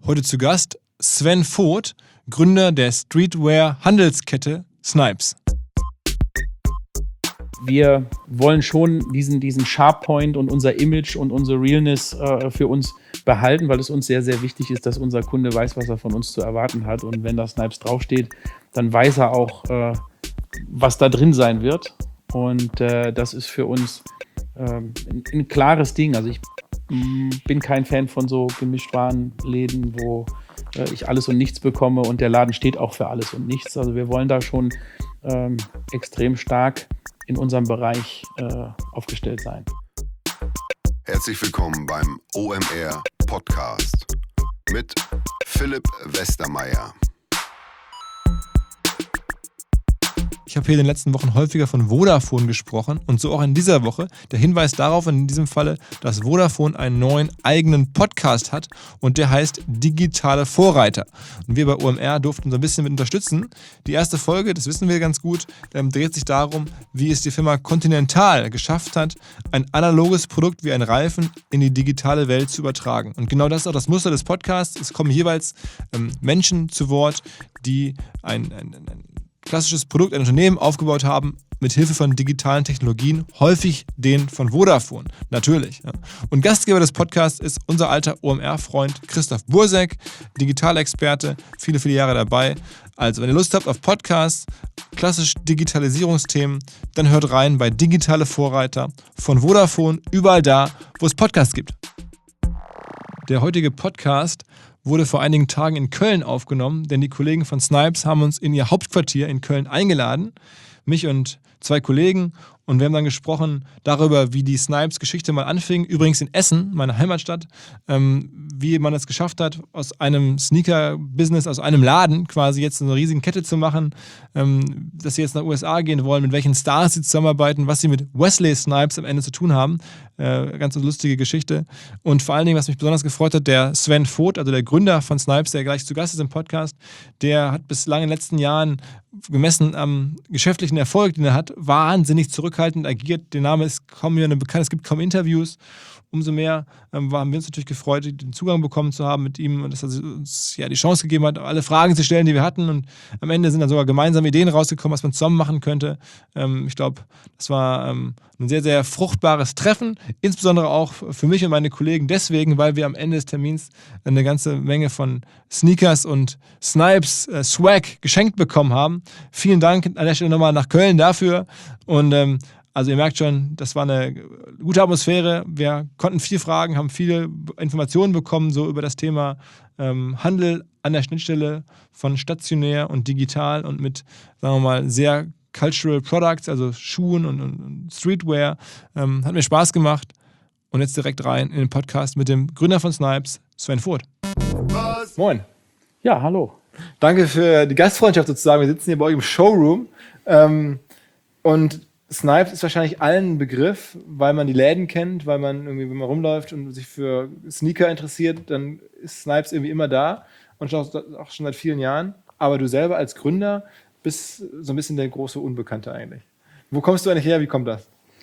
Heute zu Gast Sven Voth, Gründer der Streetwear-Handelskette Snipes. Wir wollen schon diesen Sharp-Point und unser Image und unsere Realness für uns behalten, weil es uns sehr, sehr wichtig ist, dass unser Kunde weiß, was er von uns zu erwarten hat. Und wenn da Snipes draufsteht, dann weiß er auch, was da drin sein wird. Und das ist für uns ein klares Ding. Also ich bin kein Fan von so Gemischtwarenläden, wo ich alles und nichts bekomme und der Laden steht auch für alles und nichts. Also wir wollen da schon extrem stark in unserem Bereich aufgestellt sein. Herzlich willkommen beim OMR Podcast mit Philipp Westermeier. Ich habe hier in den letzten Wochen häufiger von Vodafone gesprochen und so auch in dieser Woche. Der Hinweis darauf in diesem Falle, dass Vodafone einen neuen eigenen Podcast hat und der heißt Digitale Vorreiter. Und wir bei OMR durften so ein bisschen mit unterstützen. Die erste Folge, das wissen wir ganz gut, dreht sich darum, wie es die Firma Continental geschafft hat, ein analoges Produkt wie ein Reifen in die digitale Welt zu übertragen. Und genau das ist auch das Muster des Podcasts. Es kommen jeweils Menschen zu Wort, die ein klassisches Produkt, ein Unternehmen aufgebaut haben, mit Hilfe von digitalen Technologien, häufig den von Vodafone, natürlich. Ja. Und Gastgeber des Podcasts ist unser alter OMR-Freund Christoph Bursek, Digitalexperte, viele, viele Jahre dabei. Also, wenn ihr Lust habt auf Podcasts, klassisch Digitalisierungsthemen, dann hört rein bei Digitale Vorreiter von Vodafone, überall da, wo es Podcasts gibt. Der heutige Podcast wurde vor einigen Tagen in Köln aufgenommen, denn die Kollegen von Snipes haben uns in ihr Hauptquartier in Köln eingeladen, mich und zwei Kollegen, und wir haben dann gesprochen darüber, wie die Snipes-Geschichte mal anfing, übrigens in Essen, meine Heimatstadt, wie man es geschafft hat, aus einem Sneaker-Business, aus einem Laden quasi jetzt eine riesige Kette zu machen, dass sie jetzt nach USA gehen wollen, mit welchen Stars sie zusammenarbeiten, was sie mit Wesley Snipes am Ende zu tun haben. Ganz lustige Geschichte. Und vor allen Dingen, was mich besonders gefreut hat, der Sven Voth, also der Gründer von Snipes, der gleich zu Gast ist im Podcast, der hat bislang in den letzten Jahren, gemessen am geschäftlichen Erfolg, den er hat, wahnsinnig zurückhaltend agiert. Der Name ist kaum mir bekannt, es gibt kaum Interviews. Umso mehr haben wir uns natürlich gefreut, den Zugang bekommen zu haben mit ihm und dass er uns die Chance gegeben hat, alle Fragen zu stellen, die wir hatten. Und am Ende sind dann sogar gemeinsame Ideen rausgekommen, was man zusammen machen könnte. Ich glaube, das war ein sehr, sehr fruchtbares Treffen, insbesondere auch für mich und meine Kollegen deswegen, weil wir am Ende des Termins eine ganze Menge von Sneakers und Snipes Swag geschenkt bekommen haben. Vielen Dank an der Stelle nochmal nach Köln dafür und also ihr merkt schon, das war eine gute Atmosphäre. Wir konnten viel fragen, haben viele Informationen bekommen, so über das Thema Handel an der Schnittstelle von stationär und digital und mit, sagen wir mal, sehr Cultural Products, also Schuhen und Streetwear. Hat mir Spaß gemacht. Und jetzt direkt rein in den Podcast mit dem Gründer von Snipes, Sven Voth. Moin. Ja, hallo. Danke für die Gastfreundschaft sozusagen. Wir sitzen hier bei euch im Showroom. Und Snipes ist wahrscheinlich allen ein Begriff, weil man die Läden kennt, weil man irgendwie, wenn man rumläuft und sich für Sneaker interessiert, dann ist Snipes irgendwie immer da und auch schon seit vielen Jahren. Aber du selber als Gründer bist so ein bisschen der große Unbekannte eigentlich. Wo kommst du eigentlich her? Wie kommt das?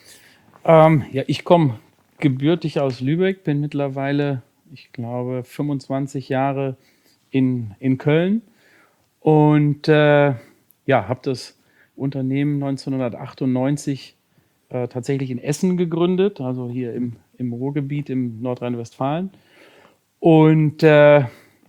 Ich komme gebürtig aus Lübeck, bin mittlerweile, ich glaube, 25 Jahre in Köln und habe das Unternehmen 1998 tatsächlich in Essen gegründet, also hier im Ruhrgebiet, im Nordrhein-Westfalen. Und habe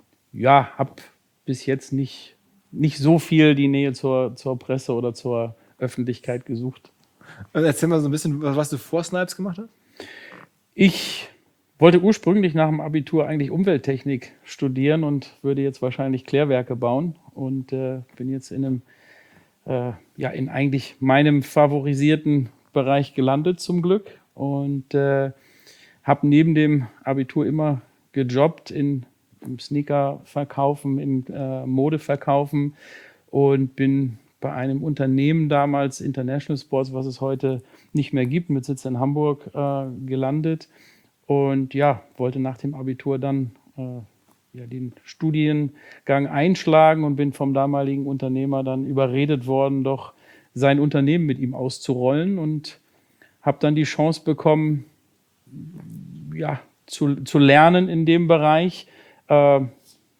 bis jetzt nicht so viel die Nähe zur Presse oder zur Öffentlichkeit gesucht. Also erzähl mal so ein bisschen, was du vor Snipes gemacht hast. Ich wollte ursprünglich nach dem Abitur eigentlich Umwelttechnik studieren und würde jetzt wahrscheinlich Klärwerke bauen und bin jetzt in eigentlich meinem favorisierten Bereich gelandet zum Glück und habe neben dem Abitur immer gejobbt im Sneaker-Verkaufen, im Modeverkaufen und bin bei einem Unternehmen damals, International Sports, was es heute nicht mehr gibt, mit Sitz in Hamburg, gelandet und wollte nach dem Abitur dann den Studiengang einschlagen und bin vom damaligen Unternehmer dann überredet worden, doch sein Unternehmen mit ihm auszurollen und habe dann die Chance bekommen, zu lernen in dem Bereich,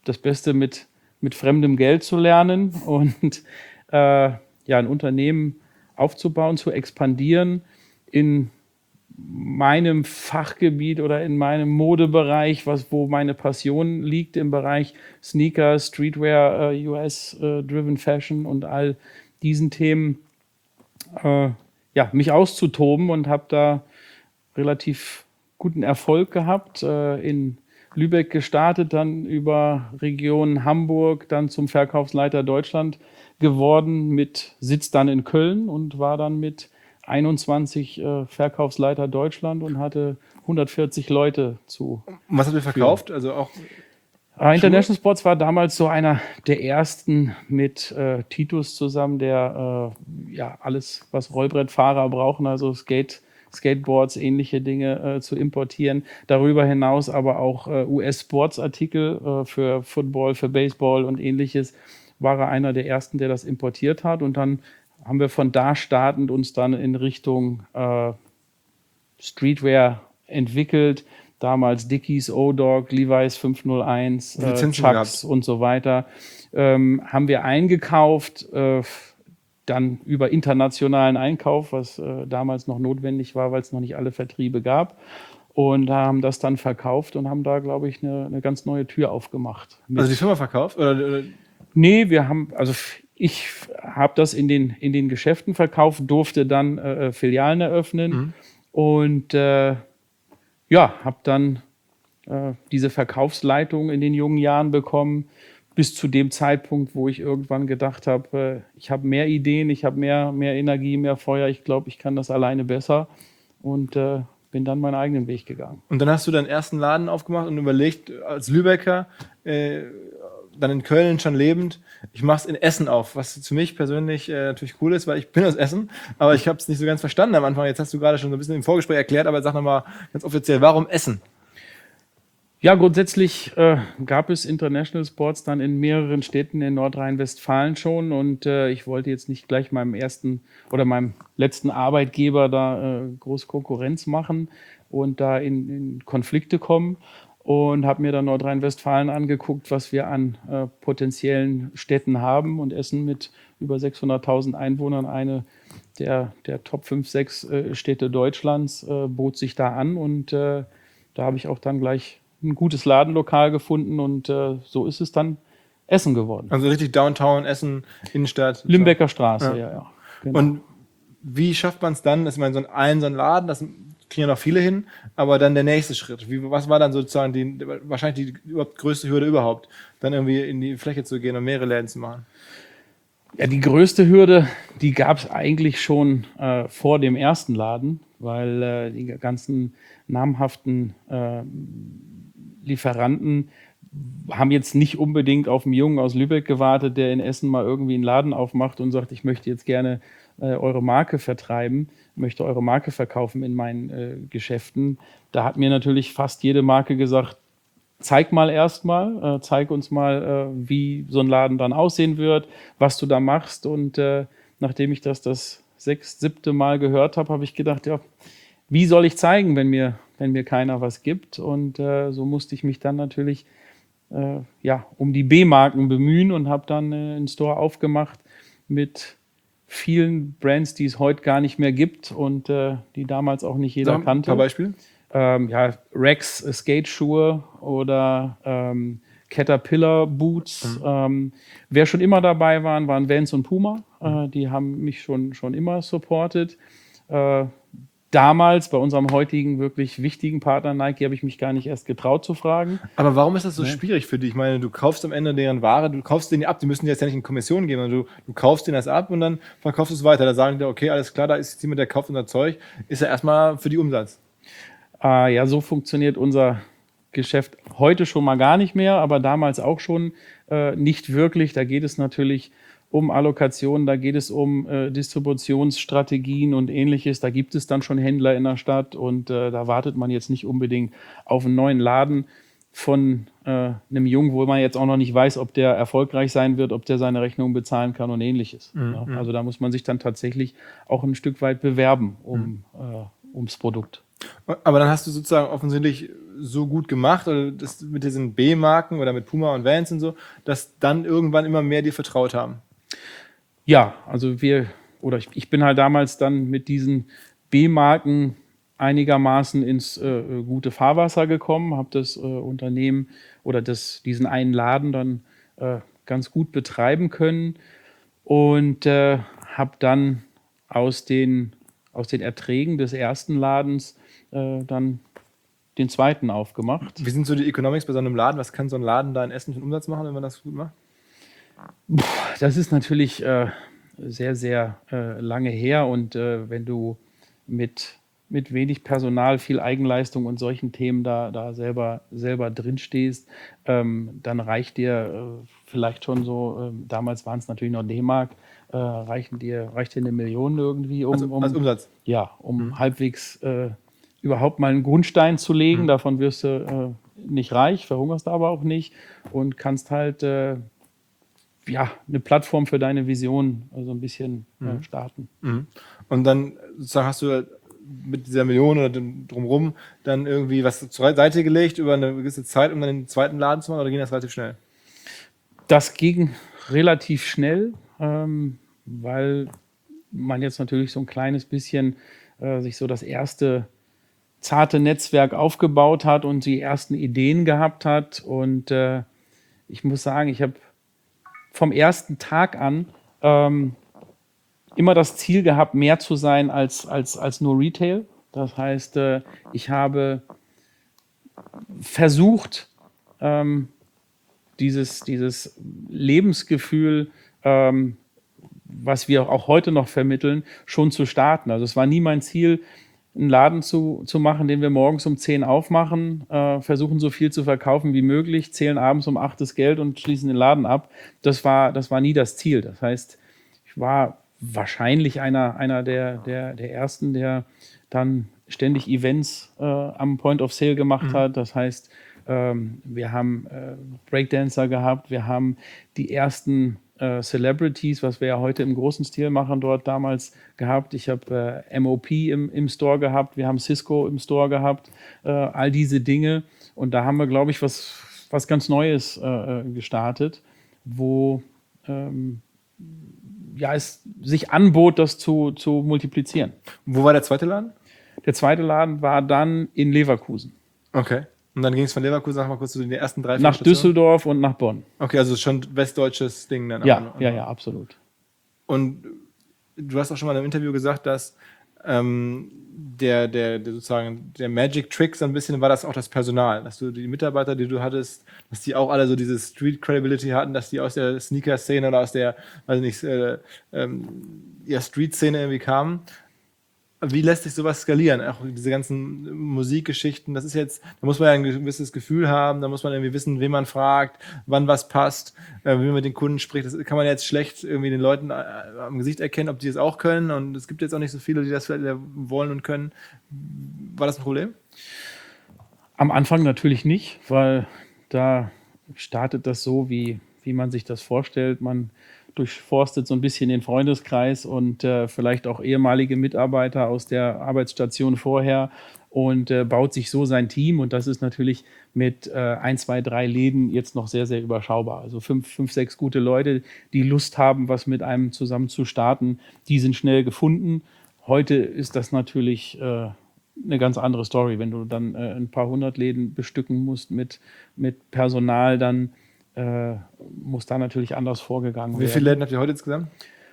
das Beste mit fremdem Geld zu lernen und ein Unternehmen aufzubauen, zu expandieren in meinem Fachgebiet oder in meinem Modebereich, wo meine Passion liegt, im Bereich Sneaker, Streetwear, US-driven Fashion und all diesen Themen, mich auszutoben, und habe da relativ guten Erfolg gehabt, in Lübeck gestartet, dann über Region Hamburg, dann zum Verkaufsleiter Deutschland geworden, mit Sitz dann in Köln, und war dann mit 21 Verkaufsleiter Deutschland und hatte 140 Leute zu. Und was habt ihr verkauft? Also auch International Sports war damals so einer der ersten mit Titus zusammen, der alles, was Rollbrettfahrer brauchen, also Skateboards, ähnliche Dinge zu importieren. Darüber hinaus aber auch US-Sportsartikel für Football, für Baseball und ähnliches. War er einer der ersten, der das importiert hat. Und dann haben wir von da startend uns dann in Richtung Streetwear entwickelt. Damals Dickies, O-Dog, Levi's 501, Chucks und so weiter. Haben wir eingekauft, dann über internationalen Einkauf, was damals noch notwendig war, weil es noch nicht alle Vertriebe gab. Und haben das dann verkauft und haben da, glaube ich, eine ganz neue Tür aufgemacht. Also die Firma verkauft? Oder? Nee, ich habe das in den Geschäften verkauft, durfte dann Filialen eröffnen und habe dann diese Verkaufsleitung in den jungen Jahren bekommen, bis zu dem Zeitpunkt, wo ich irgendwann gedacht habe, ich habe mehr Ideen, ich habe mehr Energie, mehr Feuer, ich glaube, ich kann das alleine besser, und bin dann meinen eigenen Weg gegangen. Und dann hast du deinen ersten Laden aufgemacht und überlegt, als Lübecker, dann in Köln schon lebend, ich mache es in Essen auf, was für mich persönlich natürlich cool ist, weil ich bin aus Essen, aber ich habe es nicht so ganz verstanden am Anfang. Jetzt hast du gerade schon so ein bisschen im Vorgespräch erklärt, aber sag nochmal ganz offiziell, warum Essen? Ja, grundsätzlich gab es International Sports dann in mehreren Städten in Nordrhein-Westfalen schon, und ich wollte jetzt nicht gleich meinem letzten Arbeitgeber da groß Konkurrenz machen und da in Konflikte kommen, und habe mir dann Nordrhein-Westfalen angeguckt, was wir an potenziellen Städten haben, und Essen mit über 600.000 Einwohnern, eine der Top 5, 6 Städte Deutschlands, bot sich da an, und da habe ich auch dann gleich ein gutes Ladenlokal gefunden, und so ist es dann Essen geworden. Also richtig Downtown, Essen, Innenstadt. Limbecker Straße, ja. Genau. Und wie schafft man es dann, dass man so ein Laden, das kriegen ja noch viele hin, aber dann der nächste Schritt? Was war dann sozusagen wahrscheinlich die überhaupt größte Hürde überhaupt, dann irgendwie in die Fläche zu gehen und mehrere Läden zu machen? Ja, die größte Hürde, die gab es eigentlich schon vor dem ersten Laden, weil die ganzen namhaften Lieferanten haben jetzt nicht unbedingt auf einen Jungen aus Lübeck gewartet, der in Essen mal irgendwie einen Laden aufmacht und sagt, ich möchte jetzt gerne eure Marke vertreiben, möchte eure Marke verkaufen in meinen Geschäften. Da hat mir natürlich fast jede Marke gesagt, zeig mal erstmal, zeig uns mal, wie so ein Laden dann aussehen wird, was du da machst. Und nachdem ich das 6., 7. Mal gehört habe, habe ich gedacht, ja, wie soll ich zeigen, wenn mir keiner was gibt? Und so musste ich mich dann natürlich um die B-Marken bemühen und habe dann einen Store aufgemacht mit vielen Brands, die es heute gar nicht mehr gibt und die damals auch nicht jeder kannte. Ein paar Beispiele? Rex Skate-Schuhe oder Caterpillar Boots. Wer schon immer dabei waren Vans und Puma. Die haben mich schon immer supportet. Damals bei unserem heutigen wirklich wichtigen Partner Nike habe ich mich gar nicht erst getraut zu fragen. Aber warum ist das so schwierig für dich? Ich meine, du kaufst am Ende deren Ware, du kaufst denen die ab, die müssen dir jetzt ja nicht in Kommission geben, sondern du kaufst denen das ab und dann verkaufst du es weiter. Da sagen die, okay, alles klar, da ist jetzt jemand, der kauft unser Zeug, ist ja erstmal für die Umsatz. So funktioniert unser Geschäft heute schon mal gar nicht mehr, aber damals auch schon nicht wirklich. Da geht es natürlich um Allokationen, da geht es um Distributionsstrategien und Ähnliches. Da gibt es dann schon Händler in der Stadt und da wartet man jetzt nicht unbedingt auf einen neuen Laden von einem Jungen, wo man jetzt auch noch nicht weiß, ob der erfolgreich sein wird, ob der seine Rechnung bezahlen kann und Ähnliches. Ja, also da muss man sich dann tatsächlich auch ein Stück weit bewerben, um ums Produkt. Aber dann hast du sozusagen offensichtlich so gut gemacht, oder das mit diesen B-Marken oder mit Puma und Vans und so, dass dann irgendwann immer mehr dir vertraut haben. Ja, also ich bin halt damals dann mit diesen B-Marken einigermaßen ins gute Fahrwasser gekommen, habe das Unternehmen oder diesen einen Laden dann ganz gut betreiben können und habe dann aus den Erträgen des ersten Ladens dann den zweiten aufgemacht. Wie sind so die Economics bei so einem Laden? Was kann so ein Laden da in Essen für einen Umsatz machen, wenn man das gut macht? Das ist natürlich sehr, sehr lange her und wenn du mit wenig Personal, viel Eigenleistung und solchen Themen da selber drin stehst, dann reicht dir vielleicht schon so, damals waren es natürlich noch D-Mark, reicht dir eine Million irgendwie, Als Umsatz? Ja, halbwegs überhaupt mal einen Grundstein zu legen. Davon wirst du nicht reich, verhungerst aber auch nicht und kannst halt eine Plattform für deine Vision so ein bisschen starten. Und dann sozusagen hast du mit dieser Million oder drumherum dann irgendwie was zur Seite gelegt über eine gewisse Zeit, um dann den zweiten Laden zu machen, oder ging das relativ schnell? Das ging relativ schnell, weil man jetzt natürlich so ein kleines bisschen sich so das erste zarte Netzwerk aufgebaut hat und die ersten Ideen gehabt hat. Und ich muss sagen, ich habe vom ersten Tag an immer das Ziel gehabt, mehr zu sein als nur Retail. Das heißt, ich habe versucht, dieses Lebensgefühl, was wir auch heute noch vermitteln, schon zu starten. Also es war nie mein Ziel, einen Laden zu machen, den wir morgens um 10 aufmachen, versuchen so viel zu verkaufen wie möglich, zählen abends um 8 das Geld und schließen den Laden ab. Das war nie das Ziel. Das heißt, ich war wahrscheinlich einer der Ersten, der dann ständig Events am Point of Sale gemacht hat. Das heißt, wir haben Breakdancer gehabt, wir haben die ersten Celebrities, was wir ja heute im großen Stil machen, dort damals gehabt. Ich habe MOP im Store gehabt, wir haben Cisco im Store gehabt, all diese Dinge. Und da haben wir, glaube ich, was ganz Neues gestartet, wo es sich anbot, das zu multiplizieren. Wo war der zweite Laden? Der zweite Laden war dann in Leverkusen. Okay. Und dann ging es von Leverkusen, sag mal kurz, zu den ersten 3, 4 nach Stationen? Düsseldorf und nach Bonn. Okay, also schon westdeutsches Ding dann. Ja, absolut. Und du hast auch schon mal in einem Interview gesagt, dass der sozusagen der Magic Trick so ein bisschen war das auch das Personal, dass du die Mitarbeiter, die du hattest, dass die auch alle so diese Street Credibility hatten, dass die aus der Sneaker-Szene oder aus der, weiß nicht, Street-Szene irgendwie kamen. Wie lässt sich sowas skalieren? Auch diese ganzen Musikgeschichten, das ist jetzt, da muss man ja ein gewisses Gefühl haben, da muss man irgendwie wissen, wen man fragt, wann was passt, wie man mit den Kunden spricht. Das kann man jetzt schlecht irgendwie den Leuten am Gesicht erkennen, ob die das auch können. Und es gibt jetzt auch nicht so viele, die das vielleicht wollen und können. War das ein Problem? Am Anfang natürlich nicht, weil da startet das so, wie man sich das vorstellt. Man durchforstet so ein bisschen den Freundeskreis und vielleicht auch ehemalige Mitarbeiter aus der Arbeitsstation vorher und baut sich so sein Team. Und das ist natürlich mit 1, 2, 3 Läden jetzt noch sehr, sehr überschaubar. Also 5, 6 gute Leute, die Lust haben, was mit einem zusammen zu starten, die sind schnell gefunden. Heute ist das natürlich eine ganz andere Story. Wenn du dann ein paar 100 Läden bestücken musst mit Personal, dann muss da natürlich anders vorgegangen werden. Wie viele Läden habt ihr heute insgesamt?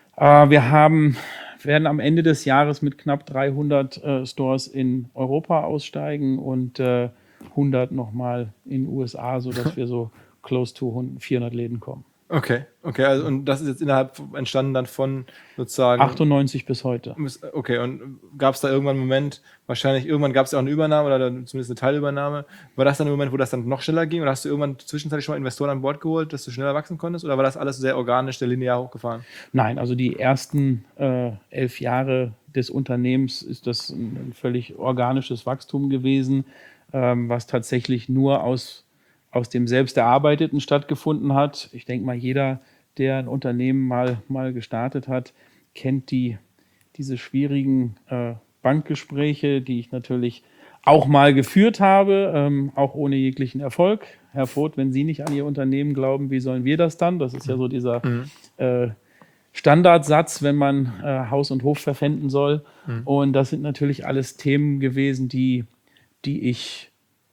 Wir werden am Ende des Jahres mit knapp 300 Stores in Europa aussteigen und 100 nochmal in den USA, sodass wir so close to 400 Läden kommen. Okay, also und das ist jetzt innerhalb entstanden dann von sozusagen 98 bis heute. Okay, und gab es da irgendwann einen Moment, wahrscheinlich irgendwann gab es ja auch eine Übernahme oder zumindest eine Teilübernahme. War das dann ein Moment, wo das dann noch schneller ging, oder hast du irgendwann zwischenzeitlich schon mal Investoren an Bord geholt, dass du schneller wachsen konntest, oder war das alles sehr organisch, der linear hochgefahren? Nein, also die ersten 11 Jahre des Unternehmens ist das ein völlig organisches Wachstum gewesen, was tatsächlich nur aus dem selbst Erarbeiteten stattgefunden hat. Ich denke mal, jeder, der ein Unternehmen mal gestartet hat, kennt diese schwierigen Bankgespräche, die ich natürlich auch mal geführt habe, auch ohne jeglichen Erfolg. Herr Voth, wenn Sie nicht an Ihr Unternehmen glauben, wie sollen wir das dann? Das ist ja so dieser Standardsatz, wenn man Haus und Hof verpfänden soll. Und das sind natürlich alles Themen gewesen, die ich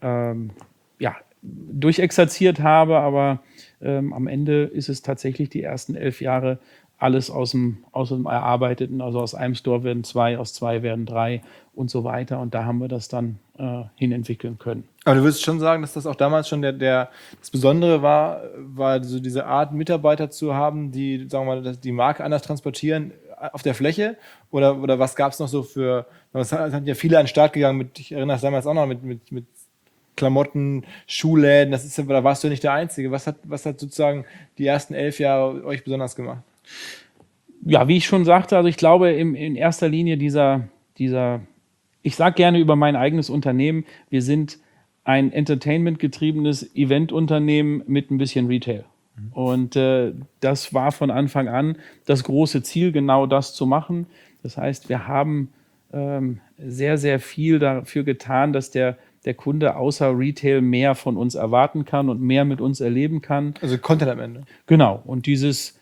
durchexerziert habe, aber am Ende ist es tatsächlich die ersten 11 Jahre alles aus dem Erarbeiteten, also aus einem Store werden 2, aus 2 werden 3 und so weiter. Und da haben wir das dann hinentwickeln können. Aber du würdest schon sagen, dass das auch damals schon das Besondere war so diese Art, Mitarbeiter zu haben, die, sagen wir mal, die Marke anders transportieren auf der Fläche? Oder was gab es noch so für, es sind ja viele an den Start gegangen, ich erinnere mich damals auch noch mit Klamotten, Schuhläden, da warst du nicht der Einzige. Was hat sozusagen die ersten 11 Jahre euch besonders gemacht? Ja, wie ich schon sagte, also ich glaube in erster Linie ich sage gerne über mein eigenes Unternehmen, wir sind ein Entertainment-getriebenes Event-Unternehmen mit ein bisschen Retail. Und das war von Anfang an das große Ziel, genau das zu machen. Das heißt, wir haben sehr, sehr viel dafür getan, dass der Kunde außer Retail mehr von uns erwarten kann und mehr mit uns erleben kann. Also Content am Ende. Genau. Und dieses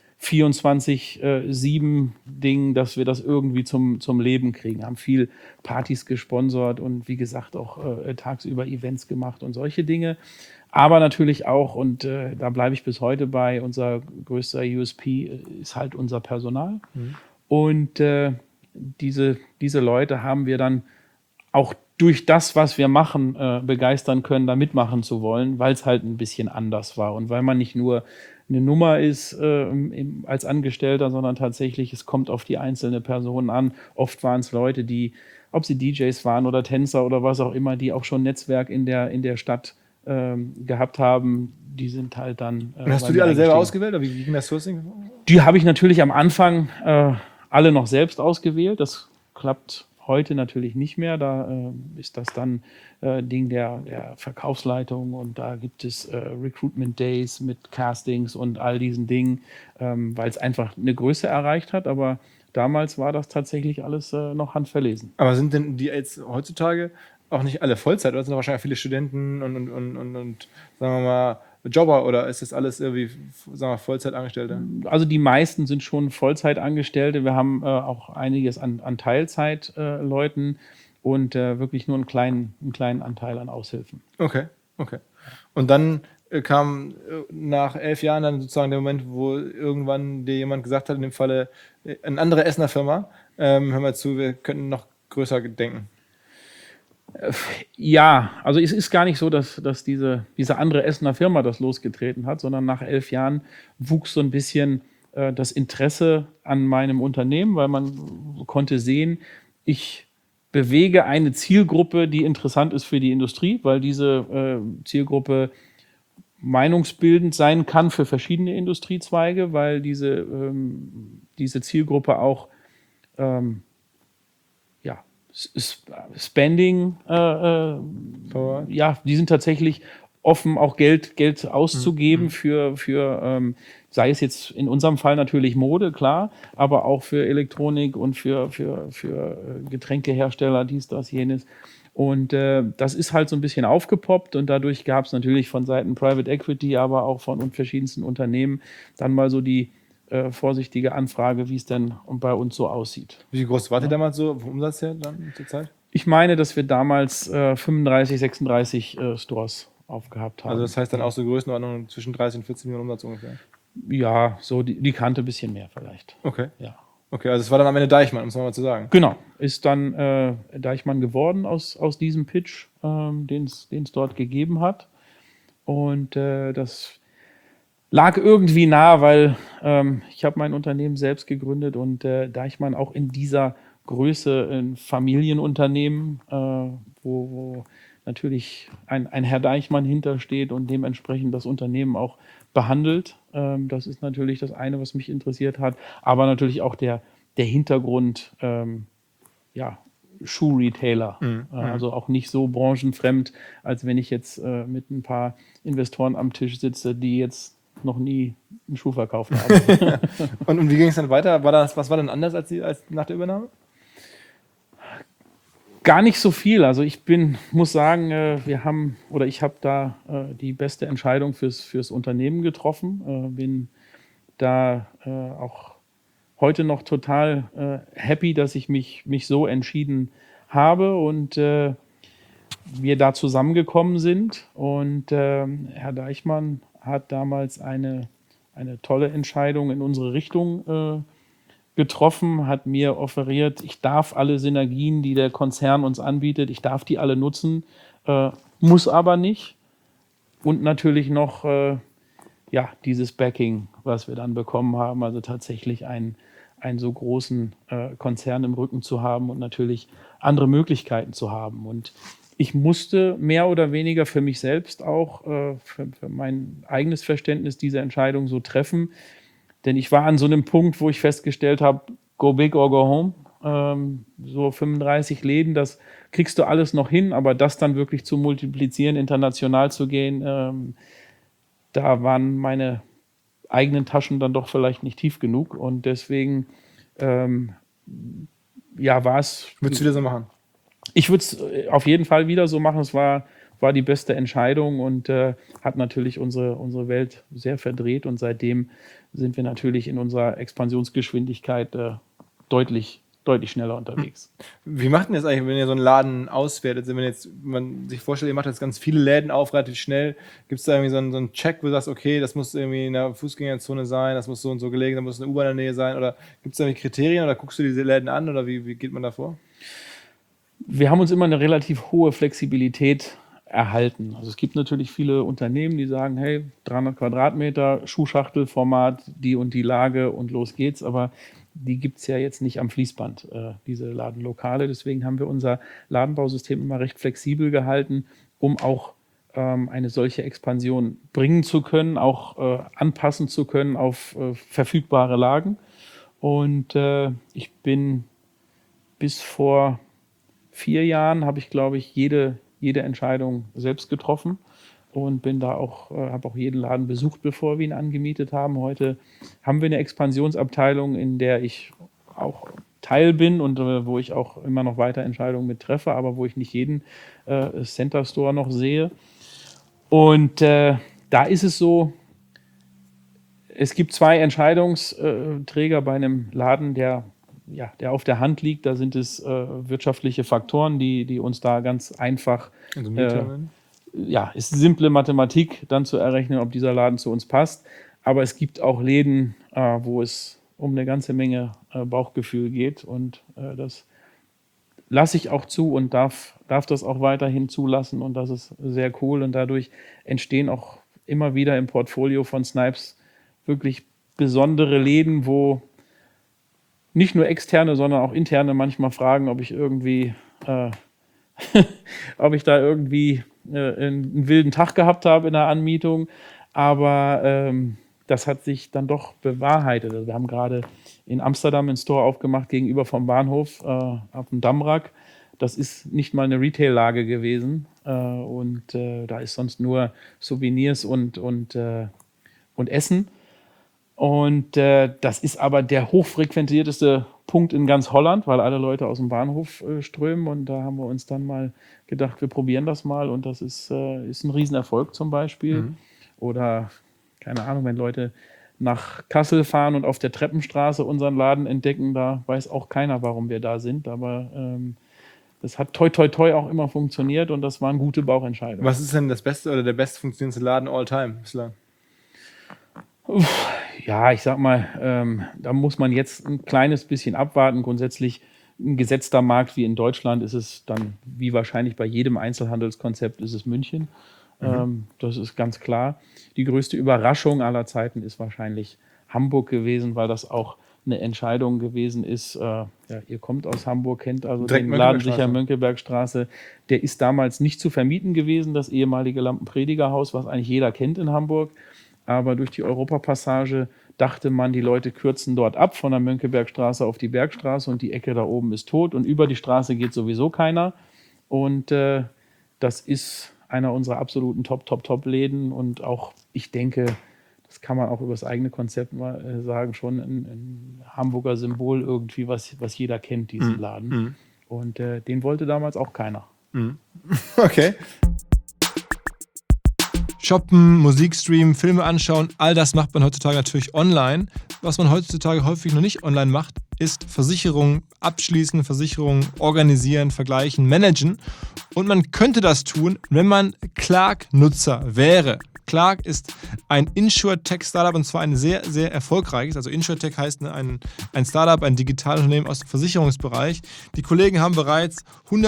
24/7-Ding, dass wir das irgendwie zum Leben kriegen. Haben viel Partys gesponsert und wie gesagt auch tagsüber Events gemacht und solche Dinge. Aber natürlich auch, und da bleibe ich bis heute bei, unser größter USP ist halt unser Personal. Und diese Leute haben wir dann auch durch das, was wir machen, begeistern können, da mitmachen zu wollen, weil es halt ein bisschen anders war und weil man nicht nur eine Nummer ist als Angestellter, sondern tatsächlich, es kommt auf die einzelne Person an. Oft waren es Leute, die, ob sie DJs waren oder Tänzer oder was auch immer, die auch schon Netzwerk in der Stadt gehabt haben, die sind halt dann... Und hast du die alle selber ausgewählt? Oder wie ging das Sourcing? Die habe ich natürlich am Anfang alle noch selbst ausgewählt. Das klappt heute natürlich nicht mehr. Da ist das dann Ding der Verkaufsleitung und da gibt es Recruitment Days mit Castings und all diesen Dingen, weil es einfach eine Größe erreicht hat. Aber damals war das tatsächlich alles noch handverlesen. Aber sind denn die jetzt heutzutage auch nicht alle Vollzeit, oder sind da wahrscheinlich viele Studenten und sagen wir mal Jobber, oder ist das alles irgendwie, sagen wir, Vollzeitangestellte? Also die meisten sind schon Vollzeitangestellte. Wir haben auch einiges an Teilzeitleuten und wirklich nur einen kleinen Anteil an Aushilfen. Okay. Und dann kam nach 11 Jahren dann sozusagen der Moment, wo irgendwann dir jemand gesagt hat, in dem Falle eine andere Essener Firma, hör mal zu, wir könnten noch größer denken. Ja, also es ist gar nicht so, dass diese andere Essener Firma das losgetreten hat, sondern nach 11 Jahren wuchs so ein bisschen das Interesse an meinem Unternehmen, weil man konnte sehen, ich bewege eine Zielgruppe, die interessant ist für die Industrie, weil diese Zielgruppe meinungsbildend sein kann für verschiedene Industriezweige, weil diese Zielgruppe auch Spending, die sind tatsächlich offen, auch Geld auszugeben für sei es jetzt in unserem Fall natürlich Mode, klar, aber auch für Elektronik und für Getränkehersteller, dies, das, jenes. Und das ist halt so ein bisschen aufgepoppt und dadurch gab es natürlich von Seiten Private Equity, aber auch von verschiedensten Unternehmen dann mal so die vorsichtige Anfrage, wie es denn bei uns so aussieht. Wie groß wart ihr damals so vom Umsatz her dann zur Zeit? Ich meine, dass wir damals 35, 36 Stores aufgehabt haben. Also das heißt dann auch so Größenordnung zwischen 30 und 40 Millionen Umsatz ungefähr? Ja, so die Kante ein bisschen mehr vielleicht. Okay. Ja. Okay, also es war dann am Ende Deichmann, um es nochmal zu sagen. Genau, ist dann Deichmann geworden aus diesem Pitch, den es dort gegeben hat. Und das lag irgendwie nah, weil ich habe mein Unternehmen selbst gegründet und Deichmann auch in dieser Größe ein Familienunternehmen, wo natürlich ein Herr Deichmann hintersteht und dementsprechend das Unternehmen auch behandelt. Das ist natürlich das eine, was mich interessiert hat, aber natürlich auch der Hintergrund, Schuhretailer, also auch nicht so branchenfremd, als wenn ich jetzt mit ein paar Investoren am Tisch sitze, die jetzt noch nie einen Schuh verkauft haben. Und wie ging es dann weiter? Was war dann anders als nach der Übernahme? Gar nicht so viel. Also muss sagen, ich habe da die beste Entscheidung fürs Unternehmen getroffen. Bin da auch heute noch total happy, dass ich mich so entschieden habe und wir da zusammengekommen sind. Und Herr Deichmann hat damals eine tolle Entscheidung in unsere Richtung getroffen, hat mir offeriert, ich darf alle Synergien, die der Konzern uns anbietet, ich darf die alle nutzen, muss aber nicht. Und natürlich noch dieses Backing, was wir dann bekommen haben, also tatsächlich einen so großen Konzern im Rücken zu haben und natürlich andere Möglichkeiten zu haben. Und ich musste mehr oder weniger für mich selbst auch, für mein eigenes Verständnis diese Entscheidung so treffen, denn ich war an so einem Punkt, wo ich festgestellt habe, go big or go home. So 35 Läden, das kriegst du alles noch hin, aber das dann wirklich zu multiplizieren, international zu gehen, da waren meine eigenen Taschen dann doch vielleicht nicht tief genug. Und deswegen war es... Würdest du wieder so machen? Ich würde es auf jeden Fall wieder so machen. Es war die beste Entscheidung und hat natürlich unsere Welt sehr verdreht. Und seitdem sind wir natürlich in unserer Expansionsgeschwindigkeit deutlich schneller unterwegs. Wie macht denn das eigentlich, wenn ihr so einen Laden auswertet? Wenn man sich vorstellt, ihr macht jetzt ganz viele Läden auf, relativ schnell, gibt es da irgendwie so einen Check, wo du sagst, okay, das muss irgendwie in der Fußgängerzone sein, das muss so und so gelegen, da muss eine U-Bahn in der Nähe sein, oder gibt es da irgendwie Kriterien, oder guckst du diese Läden an, oder wie geht man da vor? Wir haben uns immer eine relativ hohe Flexibilität erhalten. Also es gibt natürlich viele Unternehmen, die sagen, hey, 300 Quadratmeter, Schuhschachtelformat, die und die Lage und los geht's. Aber die gibt es ja jetzt nicht am Fließband, diese Ladenlokale. Deswegen haben wir unser Ladenbausystem immer recht flexibel gehalten, um auch eine solche Expansion bringen zu können, auch anpassen zu können auf verfügbare Lagen. Und ich bin bis vor 4 Jahren, habe ich, glaube ich, jede Entscheidung selbst getroffen und bin da auch, habe auch jeden Laden besucht, bevor wir ihn angemietet haben. Heute haben wir eine Expansionsabteilung, in der ich auch Teil bin und wo ich auch immer noch weiter Entscheidungen mit treffe, aber wo ich nicht jeden Center Store noch sehe. Und da ist es so, es gibt 2 Entscheidungsträger bei einem Laden, der auf der Hand liegt. Da sind es wirtschaftliche Faktoren, die uns da ganz einfach, ist simple Mathematik, dann zu errechnen, ob dieser Laden zu uns passt. Aber es gibt auch Läden, wo es um eine ganze Menge Bauchgefühl geht und das lasse ich auch zu und darf das auch weiterhin zulassen und das ist sehr cool und dadurch entstehen auch immer wieder im Portfolio von Snipes wirklich besondere Läden, wo nicht nur externe, sondern auch interne manchmal fragen, ob ich irgendwie, einen wilden Tag gehabt habe in der Anmietung. Aber das hat sich dann doch bewahrheitet. Also wir haben gerade in Amsterdam einen Store aufgemacht gegenüber vom Bahnhof auf dem Damrak. Das ist nicht mal eine Retail-Lage gewesen. Da ist sonst nur Souvenirs und Essen. Und das ist aber der hochfrequentierteste Punkt in ganz Holland, weil alle Leute aus dem Bahnhof strömen. Und da haben wir uns dann mal gedacht, wir probieren das mal. Und das ist ein Riesenerfolg zum Beispiel. Mhm. Oder, keine Ahnung, wenn Leute nach Kassel fahren und auf der Treppenstraße unseren Laden entdecken, da weiß auch keiner, warum wir da sind. Aber das hat toi toi toi auch immer funktioniert und das waren gute Bauchentscheidungen. Was ist denn das beste oder der best funktionierende Laden all time bislang? Ja, ich sag mal, da muss man jetzt ein kleines bisschen abwarten. Grundsätzlich ein gesetzter Markt wie in Deutschland ist es dann, wie wahrscheinlich bei jedem Einzelhandelskonzept, ist es München. Das ist ganz klar. Die größte Überraschung aller Zeiten ist wahrscheinlich Hamburg gewesen, weil das auch eine Entscheidung gewesen ist. Ihr kommt aus Hamburg, kennt also den Laden sicher Mönckebergstraße. Der ist damals nicht zu vermieten gewesen, das ehemalige Lampenpredigerhaus, was eigentlich jeder kennt in Hamburg. Aber durch die Europapassage dachte man, die Leute kürzen dort ab von der Mönckebergstraße auf die Bergstraße und die Ecke da oben ist tot und über die Straße geht sowieso keiner. Und das ist einer unserer absoluten Top-Läden und auch, ich denke, das kann man auch über das eigene Konzept mal sagen, schon ein Hamburger Symbol irgendwie, was jeder kennt, diesen Laden. Und den wollte damals auch keiner. Okay. Shoppen, Musik streamen, Filme anschauen, all das macht man heutzutage natürlich online. Was man heutzutage häufig noch nicht online macht, ist Versicherungen abschließen, Versicherungen organisieren, vergleichen, managen. Und man könnte das tun, wenn man Clark-Nutzer wäre. Clark ist ein Insurtech-Startup und zwar ein sehr, sehr erfolgreiches. Also Insurtech heißt ein Startup, ein Digitalunternehmen aus dem Versicherungsbereich. Die Kollegen haben bereits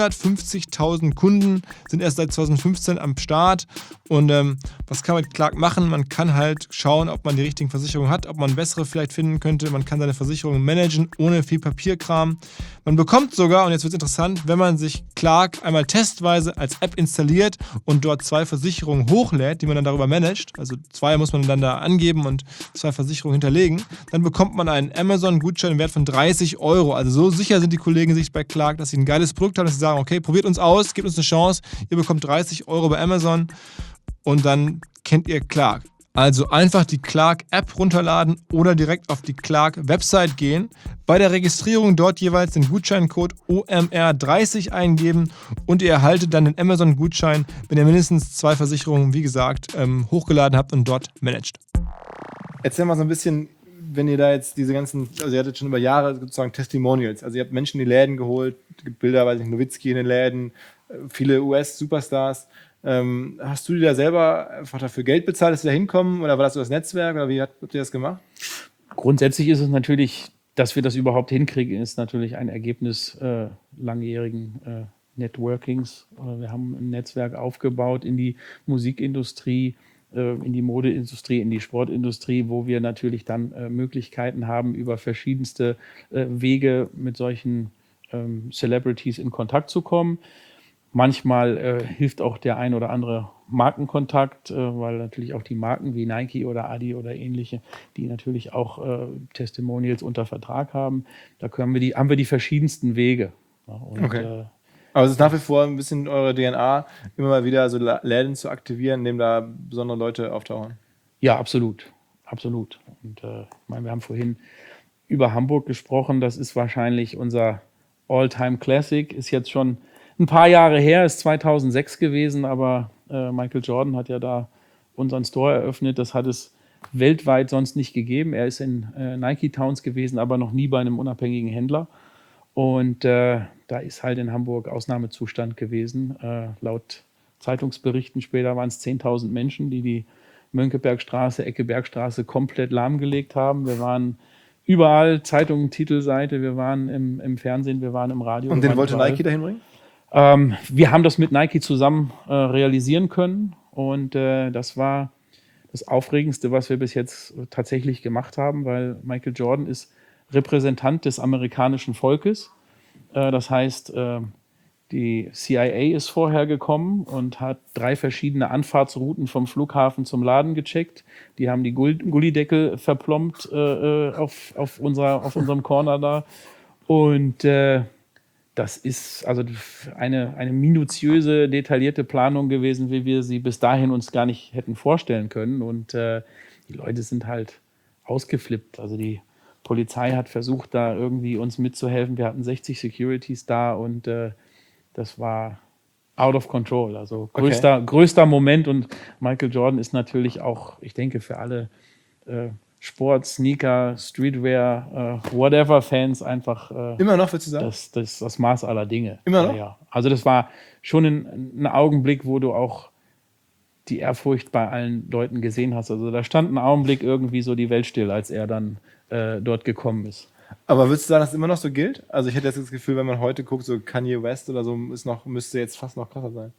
150.000 Kunden, sind erst seit 2015 am Start. Und was kann man mit Clark machen? Man kann halt schauen, ob man die richtigen Versicherungen hat, ob man bessere vielleicht finden könnte. Man kann seine Versicherungen managen, ohne viel Papierkram. Man bekommt sogar, und jetzt wird es interessant, wenn man sich Clark einmal testweise als App installiert und dort 2 Versicherungen hochlädt, die man dann darüber managt, also 2 muss man dann da angeben und 2 Versicherungen hinterlegen, dann bekommt man einen Amazon-Gutschein im Wert von 30 €. Also so sicher sind die Kollegen sich bei Clark, dass sie ein geiles Produkt haben, dass sie sagen, okay, probiert uns aus, gebt uns eine Chance, ihr bekommt 30 € bei Amazon und dann kennt ihr Clark. Also einfach die Clark-App runterladen oder direkt auf die Clark-Website gehen. Bei der Registrierung dort jeweils den Gutscheincode OMR30 eingeben und ihr erhaltet dann den Amazon-Gutschein, wenn ihr mindestens 2 Versicherungen, wie gesagt, hochgeladen habt und dort managt. Erzähl mal so ein bisschen, wenn ihr da jetzt diese ganzen, also ihr hattet schon über Jahre sozusagen Testimonials, also ihr habt Menschen in die Läden geholt, es gibt Bilder, weiß ich, Nowitzki in den Läden, viele US-Superstars. Hast du dir da selber einfach dafür Geld bezahlt, dass sie da hinkommen oder war das so das Netzwerk oder wie habt ihr das gemacht? Grundsätzlich ist es natürlich, dass wir das überhaupt hinkriegen, ist natürlich ein Ergebnis langjährigen Networkings. Wir haben ein Netzwerk aufgebaut in die Musikindustrie, in die Modeindustrie, in die Sportindustrie, wo wir natürlich dann Möglichkeiten haben, über verschiedenste Wege mit solchen Celebrities in Kontakt zu kommen. Manchmal hilft auch der ein oder andere Markenkontakt, weil natürlich auch die Marken wie Nike oder Adi oder ähnliche, die natürlich auch Testimonials unter Vertrag haben, da haben wir die verschiedensten Wege. Ja, und, okay. Aber es ist nach wie vor ein bisschen eure DNA, immer mal wieder so Läden zu aktivieren, in denen da besondere Leute auftauchen. Ja, absolut. Absolut. Und ich meine, wir haben vorhin über Hamburg gesprochen, das ist wahrscheinlich unser All-Time-Classic, ist jetzt schon ein paar Jahre her, ist 2006 gewesen, aber Michael Jordan hat ja da unseren Store eröffnet. Das hat es weltweit sonst nicht gegeben. Er ist in Nike Towns gewesen, aber noch nie bei einem unabhängigen Händler. Und da ist halt in Hamburg Ausnahmezustand gewesen. Laut Zeitungsberichten später waren es 10.000 Menschen, die Mönckebergstraße, Ecke Bergstraße komplett lahmgelegt haben. Wir waren überall, Zeitungen, Titelseite, wir waren im Fernsehen, wir waren im Radio. Und den wollte Nike dahin bringen? Wir haben das mit Nike zusammen realisieren können und das war das Aufregendste, was wir bis jetzt tatsächlich gemacht haben, weil Michael Jordan ist Repräsentant des amerikanischen Volkes. Das heißt, die CIA ist vorher gekommen und hat 3 verschiedene Anfahrtsrouten vom Flughafen zum Laden gecheckt. Die haben die Gullideckel verplombt auf unserem Corner da und das ist also eine minutiöse, detaillierte Planung gewesen, wie wir sie bis dahin uns gar nicht hätten vorstellen können. Und die Leute sind halt ausgeflippt. Also die Polizei hat versucht, da irgendwie uns mitzuhelfen. Wir hatten 60 Securities da und das war out of control. Also größter Moment. Und Michael Jordan ist natürlich auch, ich denke, für alle Sport, Sneaker, Streetwear, Whatever-Fans einfach immer noch, würdest du sagen? Das Maß aller Dinge. Immer noch? Ja. Also das war schon ein Augenblick, wo du auch die Ehrfurcht bei allen Leuten gesehen hast. Also da stand ein Augenblick irgendwie so die Welt still, als er dann dort gekommen ist. Aber würdest du sagen, dass es immer noch so gilt? Also ich hätte jetzt das Gefühl, wenn man heute guckt, so Kanye West oder so, müsste jetzt fast noch krasser sein.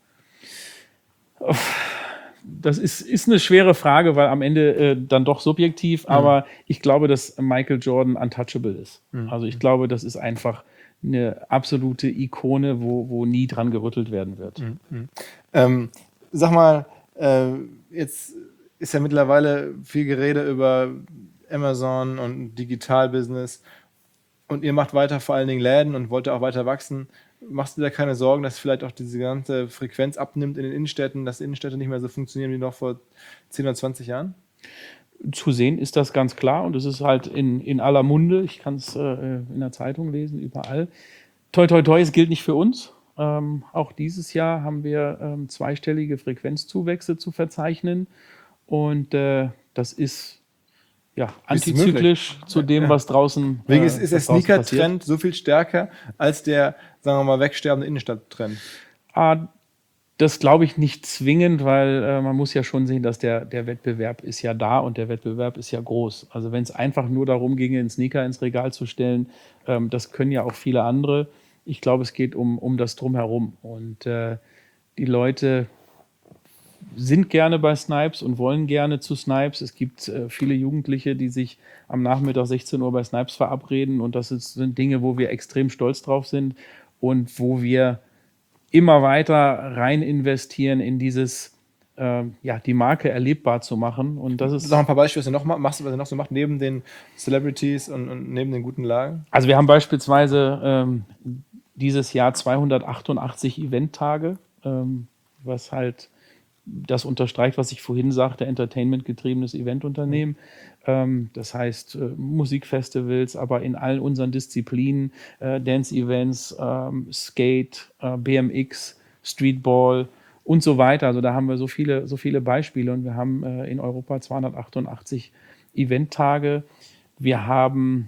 Das ist eine schwere Frage, weil am Ende dann doch subjektiv, aber ich glaube, dass Michael Jordan untouchable ist. Also ich glaube, das ist einfach eine absolute Ikone, wo nie dran gerüttelt werden wird. Sag mal, jetzt ist ja mittlerweile viel Gerede über Amazon und Digitalbusiness und ihr macht weiter vor allen Dingen Läden und wollt auch weiter wachsen. Machst du dir da keine Sorgen, dass vielleicht auch diese ganze Frequenz abnimmt in den Innenstädten, dass Innenstädte nicht mehr so funktionieren wie noch vor 10 oder 20 Jahren? Zu sehen ist das ganz klar und es ist halt in aller Munde. Ich kann es in der Zeitung lesen, überall. Toi, toi, toi, es gilt nicht für uns. Auch dieses Jahr haben wir zweistellige Frequenzzuwächse zu verzeichnen. Und das ist ja antizyklisch zu dem, was draußen Deswegen ist der was draußen Sneaker-Trend so viel stärker als der, sagen wir mal, wegsterbende Innenstadt-Trend. Das glaube ich nicht zwingend, weil man muss ja schon sehen, dass der Wettbewerb ist ja da und der Wettbewerb ist ja groß. Also wenn es einfach nur darum ginge, einen Sneaker ins Regal zu stellen, das können ja auch viele andere. Ich glaube, es geht um das Drumherum. Und die Leute sind gerne bei Snipes und wollen gerne zu Snipes. Es gibt viele Jugendliche, die sich am Nachmittag 16 Uhr bei Snipes verabreden. Und das sind Dinge, wo wir extrem stolz drauf sind und wo wir immer weiter rein investieren in dieses, die Marke erlebbar zu machen. Und das ist noch ein paar Beispiele, was ihr noch macht, neben den Celebrities und neben den guten Lagen? Also wir haben beispielsweise dieses Jahr 288 Eventtage, was halt das unterstreicht, was ich vorhin sagte, entertainment-getriebenes Eventunternehmen. Das heißt Musikfestivals, aber in all unseren Disziplinen, Dance-Events, Skate, BMX, Streetball und so weiter. Also da haben wir so viele Beispiele und wir haben in Europa 288 Eventtage. Wir haben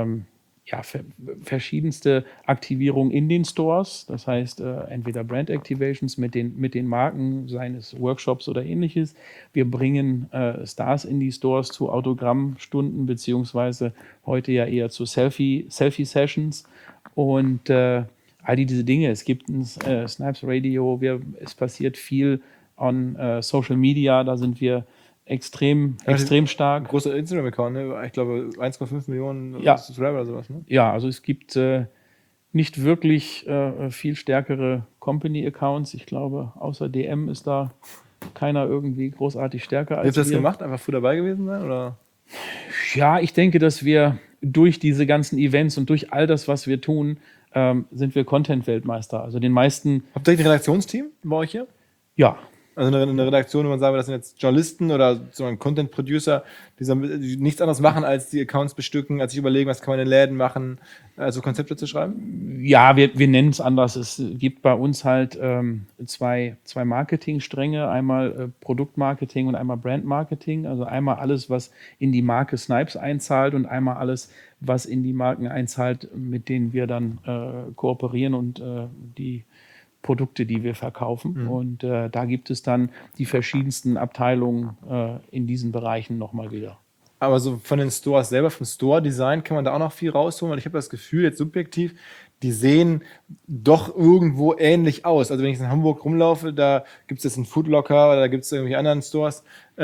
verschiedenste Aktivierungen in den Stores, das heißt entweder Brand Activations mit den Marken, seien es Workshops oder ähnliches. Wir bringen Stars in die Stores zu Autogrammstunden beziehungsweise heute ja eher zu Selfie-Sessions und all diese Dinge. Es gibt ein Snipes Radio, es passiert viel on Social Media, da sind wir extrem stark. Großer Instagram-Account, ne? Ich glaube 1,5 Millionen Subscriber oder sowas. Ne? Ja, also es gibt nicht wirklich viel stärkere Company-Accounts. Ich glaube, außer DM ist da keiner irgendwie großartig stärker als wir. Wie habt ihr das gemacht? Einfach früh dabei gewesen sein? Oder? Ja, ich denke, dass wir durch diese ganzen Events und durch all das, was wir tun, sind wir Content-Weltmeister. Also den meisten... Habt ihr ein Redaktionsteam bei euch hier? Ja. Also eine Redaktion, wo man sagen, das sind jetzt Journalisten oder so ein Content-Producer, die nichts anderes machen, als die Accounts bestücken, als sich überlegen, was kann man in Läden machen, also Konzepte zu schreiben? Ja, wir nennen es anders. Es gibt bei uns halt zwei Marketingstränge, einmal Produktmarketing und einmal Brandmarketing. Also einmal alles, was in die Marke Snipes einzahlt und einmal alles, was in die Marken einzahlt, mit denen wir dann kooperieren und die Produkte, die wir verkaufen. Mhm. Und da gibt es dann die verschiedensten Abteilungen in diesen Bereichen nochmal wieder. Aber so von den Stores selber, vom Store-Design kann man da auch noch viel rausholen, weil ich habe das Gefühl, jetzt subjektiv, die sehen doch irgendwo ähnlich aus. Also wenn ich in Hamburg rumlaufe, da gibt es jetzt einen Foodlocker oder da gibt es irgendwelche anderen Stores.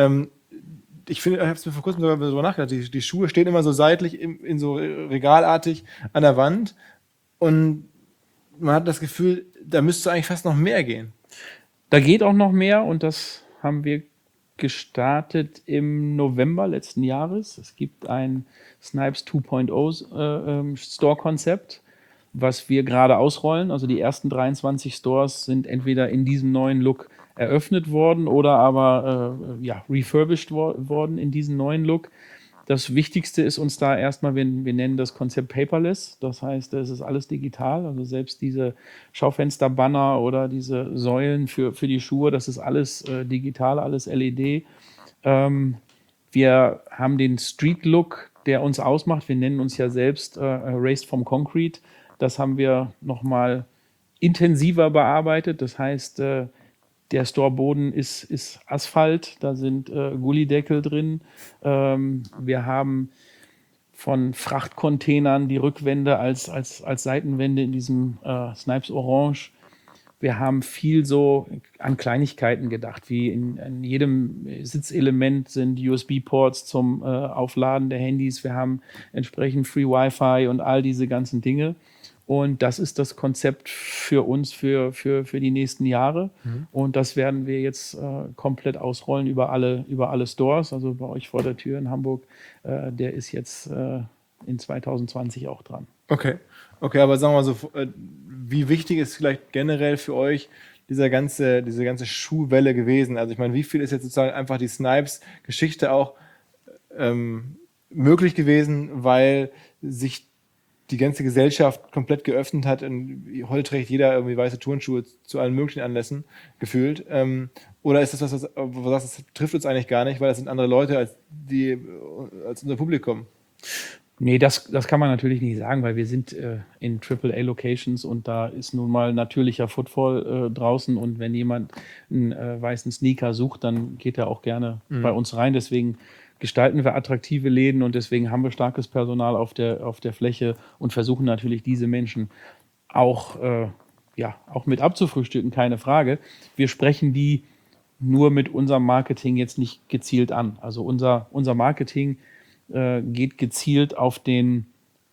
Ich finde, ich habe es mir vor kurzem sogar darüber nachgedacht, die Schuhe stehen immer so seitlich in so regalartig an der Wand und man hat das Gefühl, da müsste eigentlich fast noch mehr gehen. Da geht auch noch mehr und das haben wir gestartet im November letzten Jahres. Es gibt ein Snipes 2.0 Store-Konzept, was wir gerade ausrollen. Also die ersten 23 Stores sind entweder in diesem neuen Look eröffnet worden oder aber refurbished worden in diesen neuen Look. Das Wichtigste ist uns da erstmal, wir nennen das Konzept Paperless. Das heißt, es ist alles digital. Also selbst diese Schaufensterbanner oder diese Säulen für die Schuhe, das ist alles digital, alles LED. Wir haben den Street-Look, der uns ausmacht. Wir nennen uns ja selbst Erased from Concrete. Das haben wir nochmal intensiver bearbeitet. Das heißt, der Storeboden ist Asphalt, da sind Gullideckel drin. Wir haben von Frachtcontainern die Rückwände als Seitenwände in diesem Snipes Orange. Wir haben viel so an Kleinigkeiten gedacht, wie in jedem Sitzelement sind USB-Ports zum Aufladen der Handys. Wir haben entsprechend Free Wi-Fi und all diese ganzen Dinge. Und das ist das Konzept für uns für die nächsten Jahre. Mhm. Und das werden wir jetzt komplett ausrollen über alle Stores. Also bei euch vor der Tür in Hamburg, der ist jetzt in 2020 auch dran. Okay, aber sagen wir mal so, wie wichtig ist vielleicht generell für euch diese ganze Schuhwelle gewesen? Also ich meine, wie viel ist jetzt sozusagen einfach die Snipes-Geschichte auch möglich gewesen, weil sich die ganze Gesellschaft komplett geöffnet hat und heute trägt jeder irgendwie weiße Turnschuhe zu allen möglichen Anlässen, gefühlt. Oder ist das was, wo du sagst, das trifft uns eigentlich gar nicht, weil das sind andere Leute als unser Publikum? Nee, das kann man natürlich nicht sagen, weil wir sind in AAA-Locations und da ist nun mal natürlicher Footfall draußen und wenn jemand einen weißen Sneaker sucht, dann geht er auch gerne bei uns rein. Deswegen gestalten wir attraktive Läden und deswegen haben wir starkes Personal auf der Fläche und versuchen natürlich diese Menschen auch mit abzufrühstücken, keine Frage. Wir sprechen die nur mit unserem Marketing jetzt nicht gezielt an. Also unser Marketing geht gezielt auf den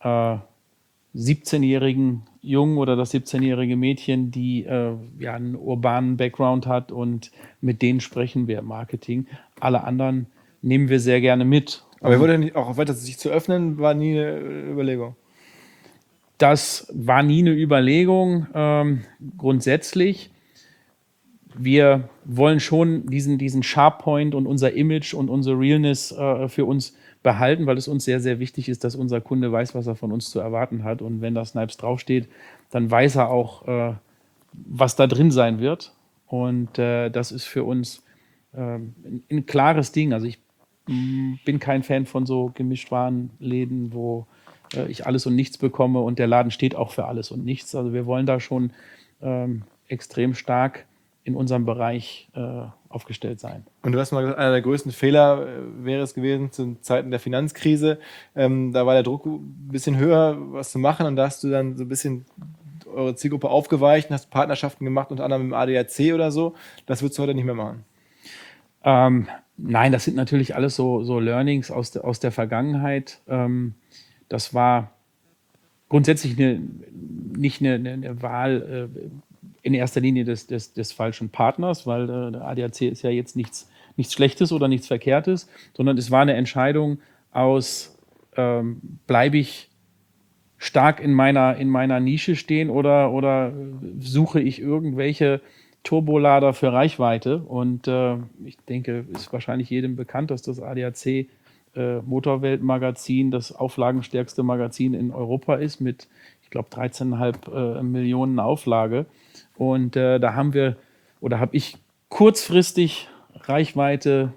17-jährigen Jungen oder das 17-jährige Mädchen, die einen urbanen Background hat und mit denen sprechen wir im Marketing. Alle anderen nehmen wir sehr gerne mit. Aber ihr wollt ja nicht auch weiter sich zu öffnen, war nie eine Überlegung? Das war nie eine Überlegung. Grundsätzlich, wir wollen schon diesen Sharp Point und unser Image und unsere Realness für uns behalten, weil es uns sehr, sehr wichtig ist, dass unser Kunde weiß, was er von uns zu erwarten hat. Und wenn da Snipes draufsteht, dann weiß er auch, was da drin sein wird. Und das ist für uns ein klares Ding. Also ich bin kein Fan von so Gemischtwarenläden, wo ich alles und nichts bekomme und der Laden steht auch für alles und nichts. Also wir wollen da schon extrem stark in unserem Bereich aufgestellt sein. Und du hast mal gesagt, einer der größten Fehler wäre es gewesen zu Zeiten der Finanzkrise. Da war der Druck ein bisschen höher, was zu machen und da hast du dann so ein bisschen eure Zielgruppe aufgeweicht und hast Partnerschaften gemacht, unter anderem im ADAC oder so. Das würdest du heute nicht mehr machen? Nein, das sind natürlich alles so Learnings aus der Vergangenheit. Das war grundsätzlich nicht eine Wahl in erster Linie des falschen Partners, weil der ADAC ist ja jetzt nichts Schlechtes oder nichts Verkehrtes, sondern es war eine Entscheidung aus, bleibe ich stark in meiner Nische stehen oder suche ich irgendwelche Turbolader für Reichweite. Und ich denke, ist wahrscheinlich jedem bekannt, dass das ADAC Motorwelt-Magazin das auflagenstärkste Magazin in Europa ist mit, ich glaube, 13,5 Millionen Auflage. Und da habe ich kurzfristig Reichweite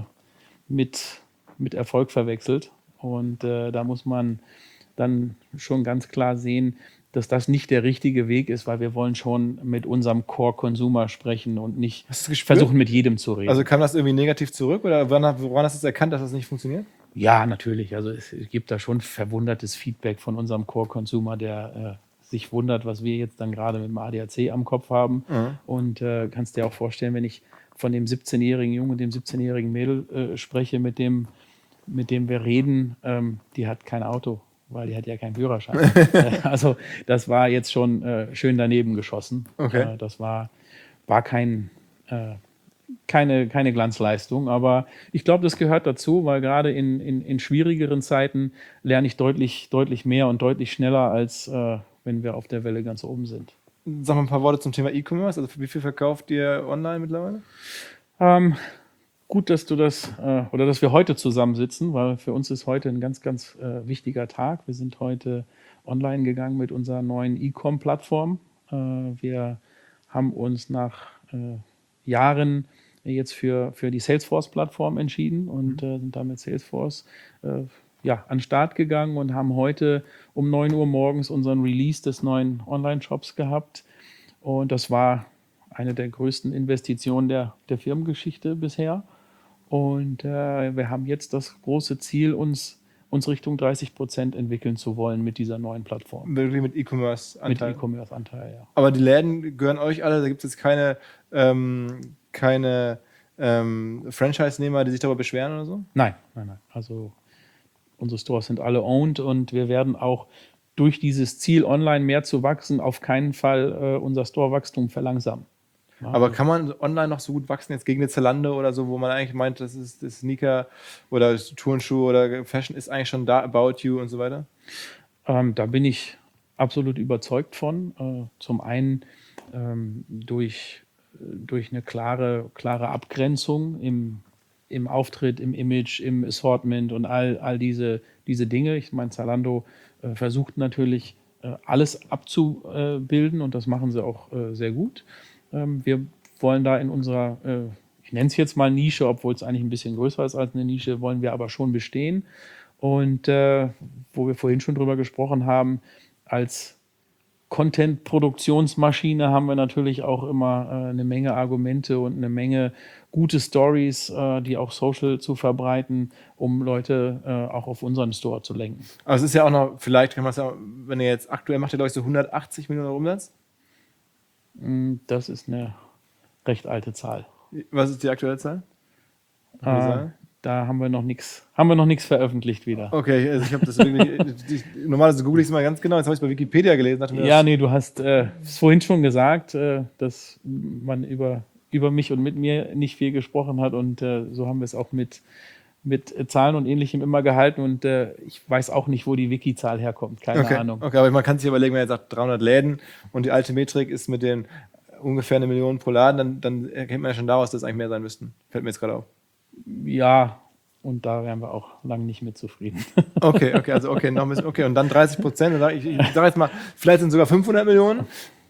mit Erfolg verwechselt. Und da muss man dann schon ganz klar sehen, dass das nicht der richtige Weg ist, weil wir wollen schon mit unserem Core-Consumer sprechen und nicht versuchen, mit jedem zu reden. Also kam das irgendwie negativ zurück oder woran hast du es erkannt, dass das nicht funktioniert? Ja, natürlich. Also es gibt da schon verwundertes Feedback von unserem Core-Consumer, der sich wundert, was wir jetzt dann gerade mit dem ADAC am Kopf haben. Und kannst dir auch vorstellen, wenn ich von dem 17-jährigen Jungen und dem 17-jährigen Mädel spreche, mit dem wir reden, die hat kein Auto, weil die hat ja keinen Führerschein. Also das war jetzt schon schön daneben geschossen. Okay. Das war keine Glanzleistung, aber ich glaube, das gehört dazu, weil gerade in schwierigeren Zeiten lerne ich deutlich mehr und deutlich schneller, als wenn wir auf der Welle ganz oben sind. Sag mal ein paar Worte zum Thema E-Commerce. Also wie viel verkauft ihr online mittlerweile? Gut, dass du dass wir heute zusammensitzen, weil für uns ist heute ein ganz, ganz wichtiger Tag. Wir sind heute online gegangen mit unserer neuen E-Com-Plattform. Wir haben uns nach Jahren jetzt für die Salesforce-Plattform entschieden und sind damit Salesforce an den Start gegangen und haben heute um 9 Uhr morgens unseren Release des neuen Online-Shops gehabt. Und das war eine der größten Investitionen der Firmengeschichte bisher. Und wir haben jetzt das große Ziel, uns Richtung 30% entwickeln zu wollen mit dieser neuen Plattform. Wirklich mit E-Commerce-Anteil? Mit E-Commerce-Anteil, ja. Aber die Läden gehören euch alle? Da gibt es jetzt keine Franchise-Nehmer, die sich darüber beschweren oder so? Nein. Also unsere Stores sind alle owned und wir werden auch durch dieses Ziel, online mehr zu wachsen, auf keinen Fall unser Store-Wachstum verlangsamen. Ja, aber kann man online noch so gut wachsen, jetzt gegen eine Zalando oder so, wo man eigentlich meint, das ist das Sneaker oder Turnschuhe oder Fashion ist eigentlich schon da, About You und so weiter? Da bin ich absolut überzeugt von. Zum einen durch eine klare Abgrenzung im im Auftritt, im Image, im Assortment und all diese Dinge. Ich meine, Zalando versucht natürlich alles abzubilden und das machen sie auch sehr gut. Wir wollen da in unserer, ich nenne es jetzt mal Nische, obwohl es eigentlich ein bisschen größer ist als eine Nische, wollen wir aber schon bestehen. Und wo wir vorhin schon drüber gesprochen haben, als Content-Produktionsmaschine haben wir natürlich auch immer eine Menge Argumente und eine Menge gute Stories, die auch social zu verbreiten, um Leute auch auf unseren Store zu lenken. Aber es ist ja auch noch, vielleicht kann man es ja, wenn ihr jetzt aktuell macht, ihr glaube ich so 180 Millionen Euro Umsatz? Das ist eine recht alte Zahl. Was ist die aktuelle Zahl? Da haben wir noch nichts veröffentlicht wieder. Okay, also ich habe das wirklich, normalerweise google ich es mal ganz genau, jetzt habe ich es bei Wikipedia gelesen. Du hast es vorhin schon gesagt, dass man über mich und mit mir nicht viel gesprochen hat und so haben wir es auch mit Zahlen und Ähnlichem immer gehalten und ich weiß auch nicht, wo die Wiki-Zahl herkommt, keine Ahnung. Okay, aber man kann sich überlegen, wenn ihr sagt 300 Läden und die alte Metrik ist mit den ungefähr 1 Million pro Laden, dann erkennt man ja schon daraus, dass es eigentlich mehr sein müssten. Fällt mir jetzt gerade auf. Ja, und da wären wir auch lange nicht mit zufrieden. Okay, noch ein bisschen, und dann 30%, ich sage jetzt mal, vielleicht sind sogar 500 Millionen.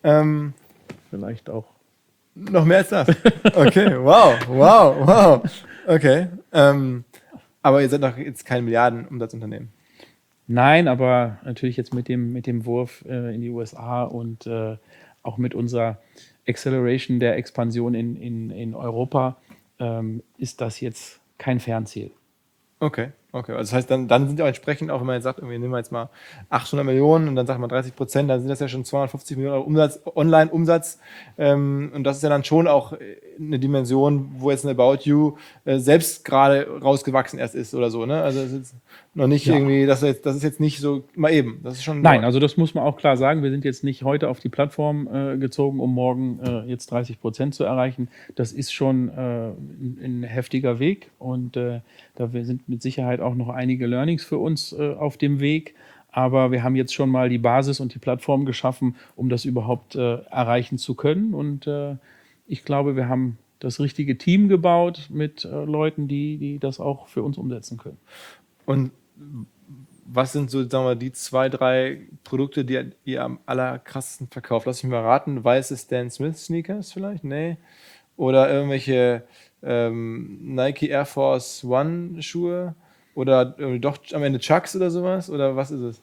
Vielleicht auch. Noch mehr als das? Okay, wow. Okay, aber ihr seid doch jetzt kein Milliardenumsatzunternehmen. Nein, aber natürlich jetzt mit dem Wurf in die USA und auch mit unserer Acceleration der Expansion in Europa ist das jetzt kein Fernziel. Okay. Also das heißt, dann sind ja auch entsprechend, auch wenn man jetzt sagt, wir nehmen jetzt mal 800 Millionen und dann sagt man 30%, dann sind das ja schon 250 Millionen Euro Umsatz, Online-Umsatz. Und das ist ja dann schon auch eine Dimension, wo jetzt ein About You selbst gerade rausgewachsen erst ist oder so, ne? Also es ist noch nicht irgendwie, das ist jetzt nicht so mal eben. Das ist schon. Nein, also das muss man auch klar sagen. Wir sind jetzt nicht heute auf die Plattform gezogen, um morgen jetzt 30% zu erreichen. Das ist schon ein heftiger Weg und da sind mit Sicherheit auch noch einige Learnings für uns auf dem Weg. Aber wir haben jetzt schon mal die Basis und die Plattform geschaffen, um das überhaupt erreichen zu können. Und ich glaube, wir haben das richtige Team gebaut mit Leuten, die das auch für uns umsetzen können. Und was sind so, sagen wir, die 2, 3 Produkte, die ihr am allerkrassesten verkauft? Lass mich mal raten. Weiße Stan Smith Sneakers vielleicht? Nee. Oder irgendwelche Nike Air Force One Schuhe? Oder doch am Ende Chucks oder sowas? Oder was ist es?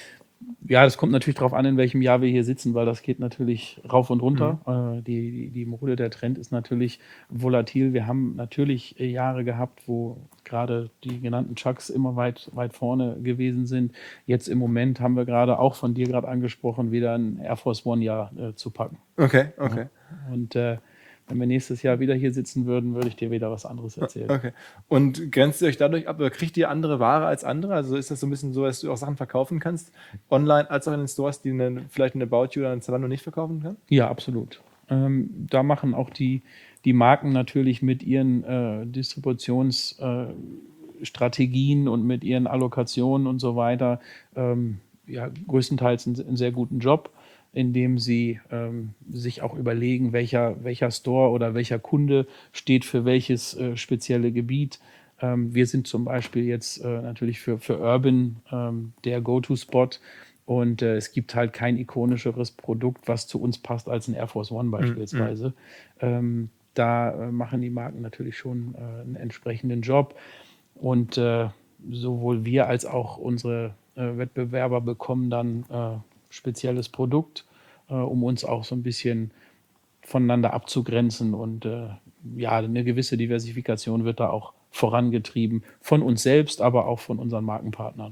Ja, das kommt natürlich darauf an, in welchem Jahr wir hier sitzen, weil das geht natürlich rauf und runter. Die Mode, der Trend ist natürlich volatil. Wir haben natürlich Jahre gehabt, wo gerade die genannten Chucks immer weit vorne gewesen sind. Jetzt im Moment haben wir gerade, auch von dir gerade angesprochen, wieder ein Air Force One Jahr zu packen. Okay. Ja. Und wenn wir nächstes Jahr wieder hier sitzen würden, würde ich dir wieder was anderes erzählen. Okay. Und grenzt ihr euch dadurch ab oder kriegt ihr andere Ware als andere? Also ist das so ein bisschen so, dass du auch Sachen verkaufen kannst, online als auch in den Stores, die vielleicht eine About You oder ein Zalando nicht verkaufen kann? Ja, absolut. Da machen auch die Marken natürlich mit ihren Distributionsstrategien und mit ihren Allokationen und so weiter größtenteils einen sehr guten Job, indem sie sich auch überlegen, welcher Store oder welcher Kunde steht für welches spezielle Gebiet. Wir sind zum Beispiel jetzt natürlich für Urban der Go-To-Spot und es gibt halt kein ikonischeres Produkt, was zu uns passt, als ein Air Force One beispielsweise. Da machen die Marken natürlich schon einen entsprechenden Job und sowohl wir als auch unsere Wettbewerber bekommen dann spezielles Produkt, um uns auch so ein bisschen voneinander abzugrenzen und eine gewisse Diversifikation wird da auch vorangetrieben von uns selbst, aber auch von unseren Markenpartnern.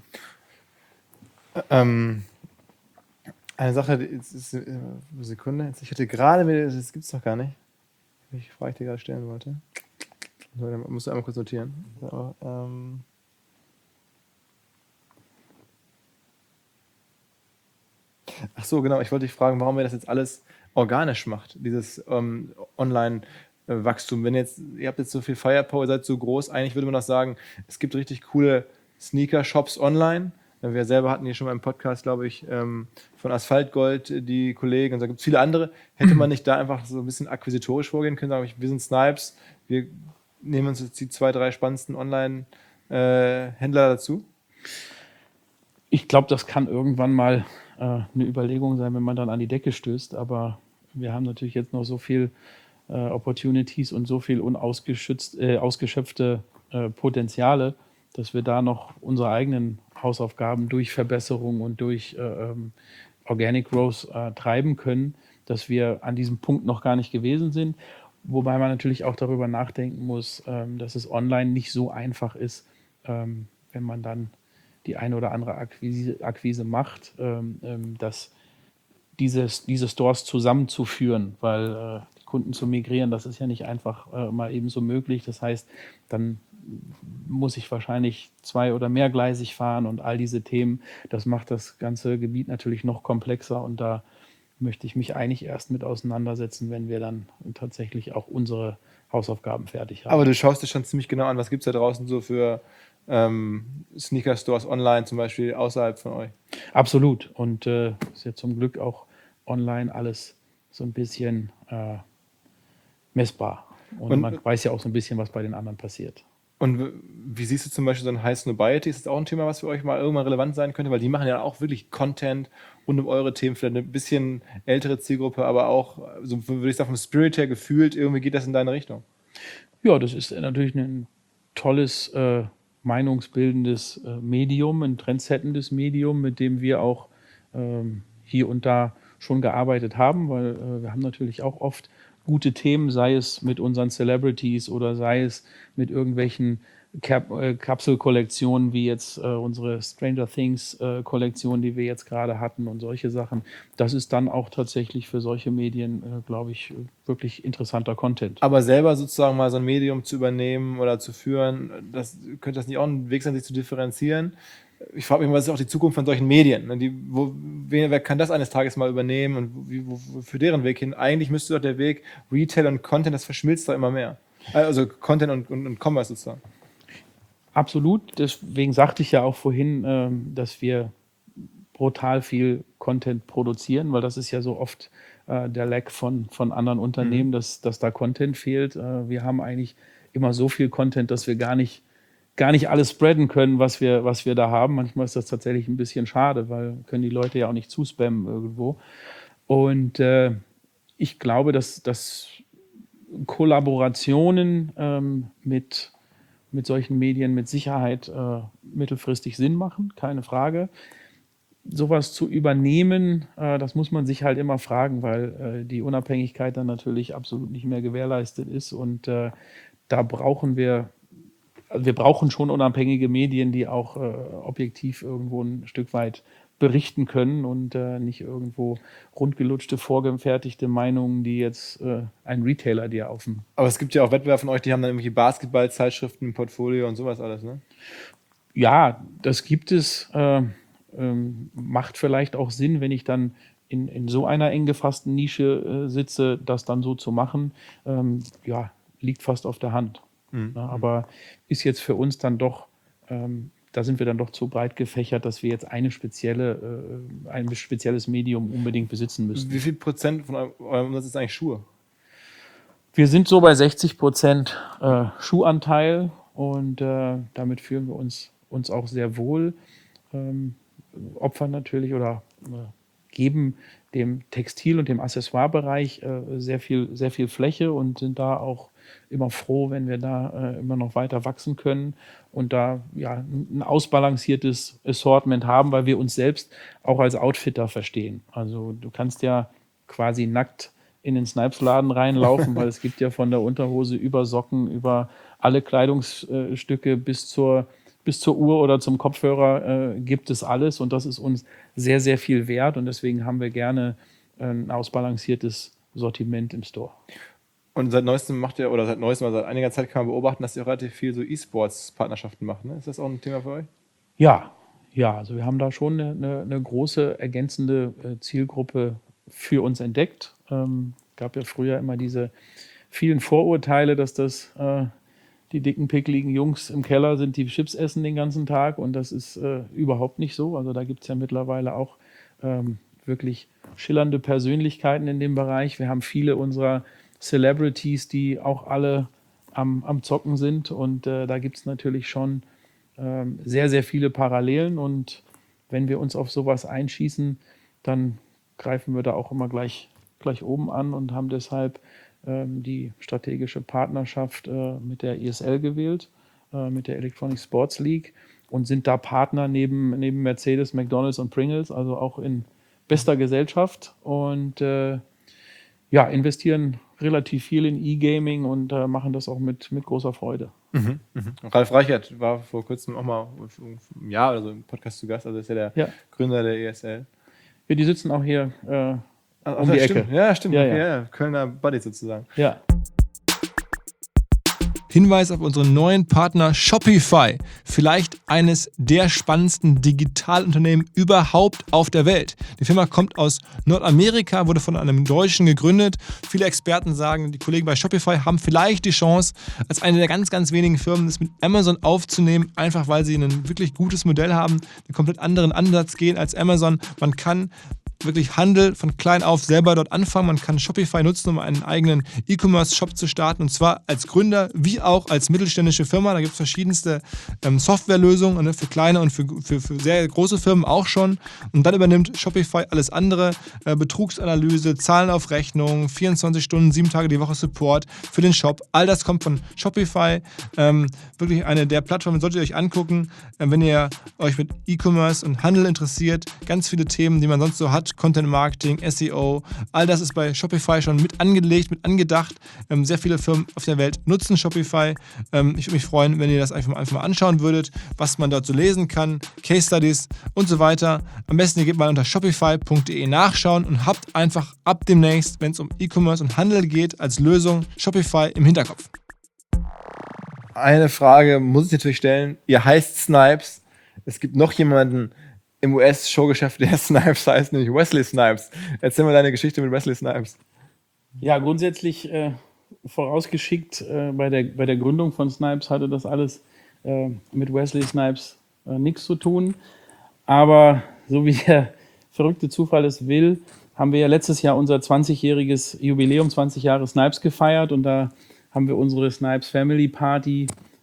Eine Sache, Sekunde, ich hatte gerade, das gibt es doch gar nicht, welche Frage ich dir gerade stellen wollte. Da musst du einmal kurz notieren. Ach so, genau. Ich wollte dich fragen, warum ihr das jetzt alles organisch macht, dieses Online-Wachstum. Ihr habt jetzt so viel Firepower, ihr seid so groß, eigentlich würde man doch sagen, es gibt richtig coole Sneaker-Shops online. Wir selber hatten hier schon mal im Podcast, glaube ich, von Asphaltgold die Kollegen und da gibt es viele andere. Hätte man nicht da einfach so ein bisschen akquisitorisch vorgehen können, sagen wir, wir sind Snipes, wir nehmen uns jetzt die 2, 3 spannendsten Online-Händler dazu? Ich glaube, das kann irgendwann mal eine Überlegung sein, wenn man dann an die Decke stößt. Aber wir haben natürlich jetzt noch so viel Opportunities und so viel ausgeschöpfte Potenziale, dass wir da noch unsere eigenen Hausaufgaben durch Verbesserung und durch Organic Growth treiben können, dass wir an diesem Punkt noch gar nicht gewesen sind. Wobei man natürlich auch darüber nachdenken muss, dass es online nicht so einfach ist, wenn man dann die eine oder andere Akquise macht, dass diese Stores zusammenzuführen, weil die Kunden zu migrieren, das ist ja nicht einfach mal eben so möglich. Das heißt, dann muss ich wahrscheinlich 2- oder mehrgleisig fahren und all diese Themen. Das macht das ganze Gebiet natürlich noch komplexer und da möchte ich mich eigentlich erst mit auseinandersetzen, wenn wir dann tatsächlich auch unsere Hausaufgaben fertig haben. Aber du schaust dir schon ziemlich genau an, was gibt es da draußen so für Sneaker-Stores online zum Beispiel außerhalb von euch? Absolut. Und ist ja zum Glück auch online alles so ein bisschen messbar. Und man weiß ja auch so ein bisschen, was bei den anderen passiert. Und wie siehst du zum Beispiel so ein High Snobiety? Ist das auch ein Thema, was für euch mal irgendwann relevant sein könnte? Weil die machen ja auch wirklich Content rund um eure Themen, vielleicht eine bisschen ältere Zielgruppe, aber auch, so würde ich sagen, vom Spirit her gefühlt, irgendwie geht das in deine Richtung. Ja, das ist natürlich ein tolles, meinungsbildendes Medium, ein trendsettendes Medium, mit dem wir auch hier und da schon gearbeitet haben, weil wir haben natürlich auch oft gute Themen, sei es mit unseren Celebrities oder sei es mit irgendwelchen Kapselkollektionen, wie jetzt unsere Stranger Things Kollektion, die wir jetzt gerade hatten und solche Sachen. Das ist dann auch tatsächlich für solche Medien, glaube ich, wirklich interessanter Content. Aber selber sozusagen mal so ein Medium zu übernehmen oder zu führen, könnte das nicht auch ein Weg sein, sich zu differenzieren? Ich frage mich mal, was ist auch die Zukunft von solchen Medien? Wer kann das eines Tages mal übernehmen und wo für deren Weg hin? Eigentlich müsste doch der Weg Retail und Content, das verschmilzt doch immer mehr. Also Content und Commerce sozusagen. Absolut. Deswegen sagte ich ja auch vorhin, dass wir brutal viel Content produzieren, weil das ist ja so oft der Lack von anderen Unternehmen, dass da Content fehlt. Wir haben eigentlich immer so viel Content, dass wir gar nicht alles spreaden können, was wir da haben. Manchmal ist das tatsächlich ein bisschen schade, weil können die Leute ja auch nicht zuspammen irgendwo. Und ich glaube, dass Kollaborationen mit solchen Medien mit Sicherheit mittelfristig Sinn machen, keine Frage. Sowas zu übernehmen, das muss man sich halt immer fragen, weil die Unabhängigkeit dann natürlich absolut nicht mehr gewährleistet ist. Und da brauchen wir brauchen schon unabhängige Medien, die auch objektiv irgendwo ein Stück weit berichten können und nicht irgendwo rundgelutschte, vorgefertigte Meinungen, die jetzt ein Retailer dir auf dem... Aber es gibt ja auch Wettbewerber von euch, die haben dann irgendwelche Basketballzeitschriften im Portfolio und sowas alles, ne? Ja, das gibt es. Macht vielleicht auch Sinn, wenn ich dann in so einer eng gefassten Nische sitze, das dann so zu machen. Ja, liegt fast auf der Hand. Ja, aber ist jetzt für uns dann doch, da sind wir dann doch zu breit gefächert, dass wir jetzt ein spezielles Medium unbedingt besitzen müssen. Wie viel Prozent von eurem Umsatz ist eigentlich Schuhe? Wir sind so bei 60% Schuhanteil und damit fühlen wir uns auch sehr wohl. Opfern natürlich oder geben dem Textil- und dem Accessoirebereich sehr viel Fläche und sind da auch immer froh, wenn wir da immer noch weiter wachsen können und da ja ein ausbalanciertes Assortment haben, weil wir uns selbst auch als Outfitter verstehen. Also du kannst ja quasi nackt in den Snipes-Laden reinlaufen, weil es gibt ja von der Unterhose über Socken, über alle Kleidungsstücke bis zur Uhr oder zum Kopfhörer gibt es alles und das ist uns sehr, sehr viel wert und deswegen haben wir gerne ein ausbalanciertes Sortiment im Store. Und seit einiger Zeit kann man beobachten, dass ihr auch relativ viel so E-Sports-Partnerschaften macht, ne? Ist das auch ein Thema für euch? Ja, also wir haben da schon eine große ergänzende Zielgruppe für uns entdeckt. Gab ja früher immer diese vielen Vorurteile, dass das die dicken, pickligen Jungs im Keller sind, die Chips essen den ganzen Tag und das ist überhaupt nicht so. Also da gibt es ja mittlerweile auch wirklich schillernde Persönlichkeiten in dem Bereich. Wir haben viele unserer Celebrities, die auch alle am Zocken sind. Und da gibt es natürlich schon sehr, sehr viele Parallelen. Und wenn wir uns auf sowas einschießen, dann greifen wir da auch immer gleich oben an und haben deshalb die strategische Partnerschaft mit der ESL gewählt, mit der Electronic Sports League, und sind da Partner neben Mercedes, McDonald's und Pringles, also auch in bester Gesellschaft, und investieren relativ viel in E-Gaming und machen das auch mit großer Freude. Ralf Reichert war vor kurzem auch mal ein Jahr oder so im Podcast zu Gast, also ist ja der Gründer der ESL. Ja, die sitzen auch hier um die Ecke. Ja, stimmt. Ja, okay, ja. Ja. Kölner Buddies sozusagen. Ja. Hinweis auf unseren neuen Partner Shopify. Vielleicht eines der spannendsten Digitalunternehmen überhaupt auf der Welt. Die Firma kommt aus Nordamerika, wurde von einem Deutschen gegründet. Viele Experten sagen, die Kollegen bei Shopify haben vielleicht die Chance, als eine der ganz, ganz wenigen Firmen das mit Amazon aufzunehmen, einfach weil sie ein wirklich gutes Modell haben, einen komplett anderen Ansatz gehen als Amazon. Man kann wirklich Handel von klein auf selber dort anfangen. Man kann Shopify nutzen, um einen eigenen E-Commerce-Shop zu starten, und zwar als Gründer wie auch als mittelständische Firma. Da gibt es verschiedenste Softwarelösungen, für kleine und für sehr große Firmen auch schon. Und dann übernimmt Shopify alles andere, Betrugsanalyse, Zahlen auf Rechnung, 24 Stunden, 7 Tage die Woche Support für den Shop. All das kommt von Shopify. Wirklich eine der Plattformen, solltet ihr euch angucken, wenn ihr euch mit E-Commerce und Handel interessiert. Ganz viele Themen, die man sonst so hat. Content Marketing, SEO, all das ist bei Shopify schon mit angelegt, mit angedacht. Sehr viele Firmen auf der Welt nutzen Shopify. Ich würde mich freuen, wenn ihr das einfach mal anschauen würdet, was man dort so lesen kann, Case Studies und so weiter. Am besten ihr geht mal unter shopify.de nachschauen und habt einfach ab demnächst, wenn es um E-Commerce und Handel geht, als Lösung Shopify im Hinterkopf. Eine Frage muss ich natürlich stellen. Ihr heißt Snipes. Es gibt noch jemanden im US-Showgeschäft, der Snipes heißt, nämlich Wesley Snipes. Erzähl mal deine Geschichte mit Wesley Snipes. Ja, grundsätzlich vorausgeschickt, bei der Gründung von Snipes hatte das alles mit Wesley Snipes nichts zu tun. Aber so wie der verrückte Zufall es will, haben wir ja letztes Jahr unser 20-jähriges Jubiläum, 20 Jahre Snipes gefeiert, und da haben wir unsere Snipes Family Party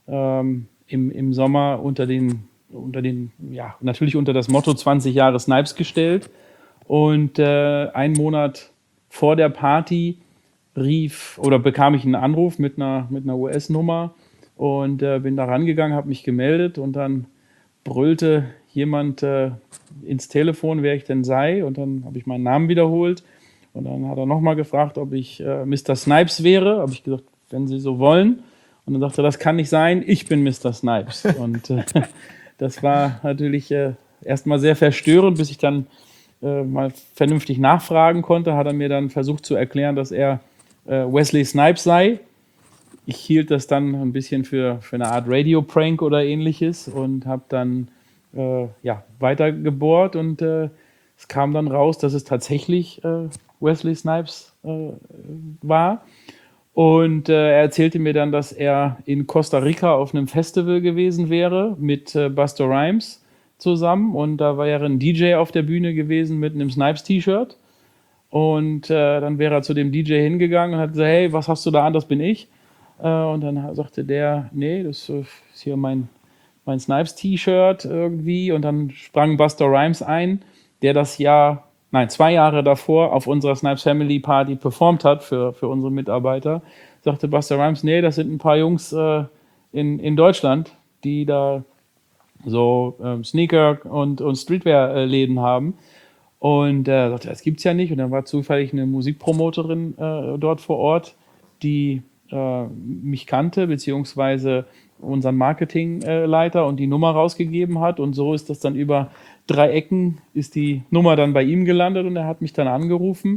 im Sommer natürlich unter das Motto 20 Jahre Snipes gestellt. Und einen Monat vor der Party bekam ich einen Anruf mit einer US-Nummer und bin da rangegangen, habe mich gemeldet, und dann brüllte jemand ins Telefon, wer ich denn sei, und dann habe ich meinen Namen wiederholt, und dann hat er nochmal gefragt, ob ich Mr. Snipes wäre. Habe ich gesagt, wenn Sie so wollen. Und dann sagte er, das kann nicht sein, ich bin Mr. Snipes. Und das war natürlich erstmal sehr verstörend, bis ich dann mal vernünftig nachfragen konnte. Hat er mir dann versucht zu erklären, dass er Wesley Snipes sei. Ich hielt das dann ein bisschen für eine Art Radio-Prank oder ähnliches und habe dann weiter gebohrt, und es kam dann raus, dass es tatsächlich Wesley Snipes war. Und er erzählte mir dann, dass er in Costa Rica auf einem Festival gewesen wäre mit Busta Rhymes zusammen, und da war ein DJ auf der Bühne gewesen mit einem Snipes-T-Shirt, und dann wäre er zu dem DJ hingegangen und hat gesagt, hey, was hast du da an, das bin ich. Und dann sagte der, nee, das ist hier mein Snipes-T-Shirt irgendwie, und dann sprang Busta Rhymes ein, der 2 Jahre davor auf unserer Snipes Family Party performt hat für unsere Mitarbeiter. Sagte Busta Rhymes, nee, das sind ein paar Jungs in Deutschland, die da so Sneaker und Streetwear-Läden haben. Und er sagte, das gibt's ja nicht. Und dann war zufällig eine Musikpromoterin dort vor Ort, die mich kannte, beziehungsweise unseren Marketingleiter, und die Nummer rausgegeben hat. Und so ist das dann über 3 Ecken, ist die Nummer dann bei ihm gelandet, und er hat mich dann angerufen.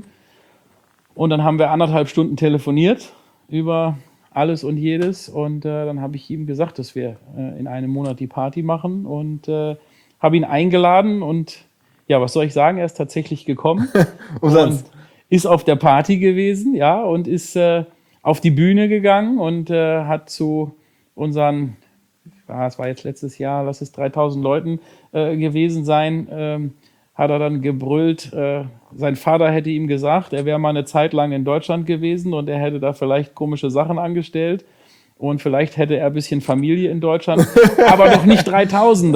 Und dann haben wir 1,5 Stunden telefoniert über alles und jedes. Und dann habe ich ihm gesagt, dass wir in einem Monat die Party machen, und habe ihn eingeladen. Und ja, was soll ich sagen, er ist tatsächlich gekommen und ist auf der Party gewesen, ja, und ist auf die Bühne gegangen und hat zu unseren, es war jetzt letztes Jahr, lass es 3.000 Leuten gewesen sein, hat er dann gebrüllt, sein Vater hätte ihm gesagt, er wäre mal eine Zeit lang in Deutschland gewesen und er hätte da vielleicht komische Sachen angestellt. Und vielleicht hätte er ein bisschen Familie in Deutschland, aber noch nicht 3000.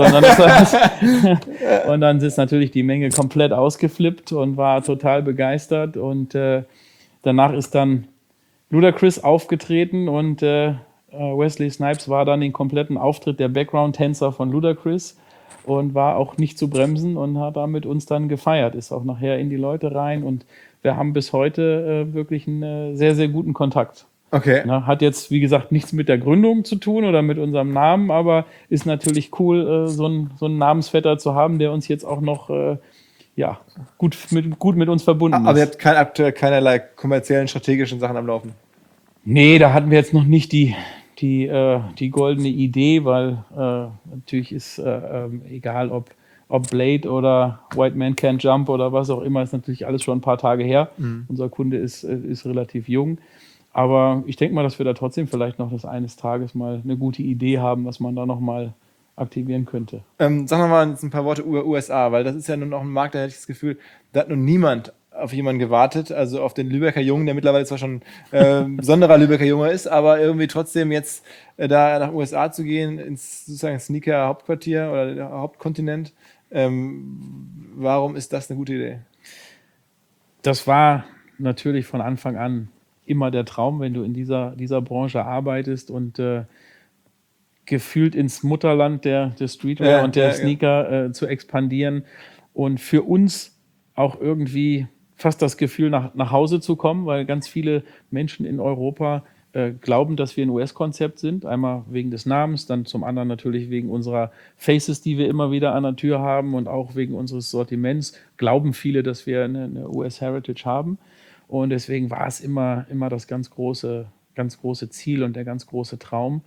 Und dann ist natürlich die Menge komplett ausgeflippt und war total begeistert. Und danach ist dann Ludacris aufgetreten und Wesley Snipes war dann den kompletten Auftritt der Background-Tänzer von Ludacris und war auch nicht zu bremsen und hat da mit uns dann gefeiert, ist auch nachher in die Leute rein und wir haben bis heute wirklich einen sehr, sehr guten Kontakt. Okay. Na, hat jetzt, wie gesagt, nichts mit der Gründung zu tun oder mit unserem Namen, aber ist natürlich cool, so einen Namensvetter zu haben, der uns jetzt auch noch gut mit uns verbunden ist. Aber ihr habt aktuell keinerlei kommerziellen, strategischen Sachen am Laufen? Nee, da hatten wir jetzt noch nicht die goldene Idee, weil natürlich ist egal, ob Blade oder White Man Can't Jump oder was auch immer, ist natürlich alles schon ein paar Tage her. Unser Kunde ist relativ jung. Aber ich denke mal, dass wir da trotzdem vielleicht noch eines Tages mal eine gute Idee haben, was man da noch mal aktivieren könnte. Sagen wir mal jetzt ein paar Worte über USA, weil das ist ja nun auch ein Markt, da hätte ich das Gefühl, da hat nun niemand auf jemanden gewartet, also auf den Lübecker Jungen, der mittlerweile zwar schon besonderer Lübecker Junge ist, aber irgendwie trotzdem jetzt da nach USA zu gehen, ins sozusagen Sneaker-Hauptquartier oder der Hauptkontinent. Warum ist das eine gute Idee? Das war natürlich von Anfang an immer der Traum, wenn du in dieser Branche arbeitest und gefühlt ins Mutterland der Streetwear und der Sneaker zu expandieren und für uns auch irgendwie fast das Gefühl, nach Hause zu kommen, weil ganz viele Menschen in Europa glauben, dass wir ein US-Konzept sind. Einmal wegen des Namens, dann zum anderen natürlich wegen unserer Faces, die wir immer wieder an der Tür haben und auch wegen unseres Sortiments. Glauben viele, dass wir eine US-Heritage haben. Und deswegen war es immer das ganz große Ziel und der ganz große Traum.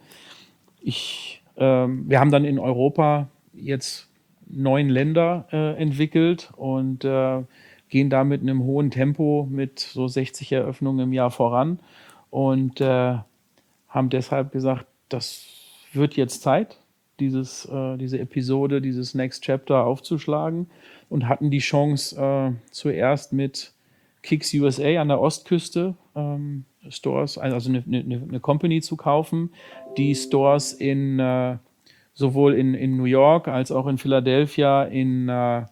Wir haben dann in Europa jetzt 9 Länder entwickelt und gehen da mit einem hohen Tempo mit so 60 Eröffnungen im Jahr voran und haben deshalb gesagt, das wird jetzt Zeit, diese Episode, dieses Next Chapter aufzuschlagen und hatten die Chance zuerst mit Kicks USA an der Ostküste Stores, also eine Company zu kaufen, die Stores sowohl in New York als auch in Philadelphia, in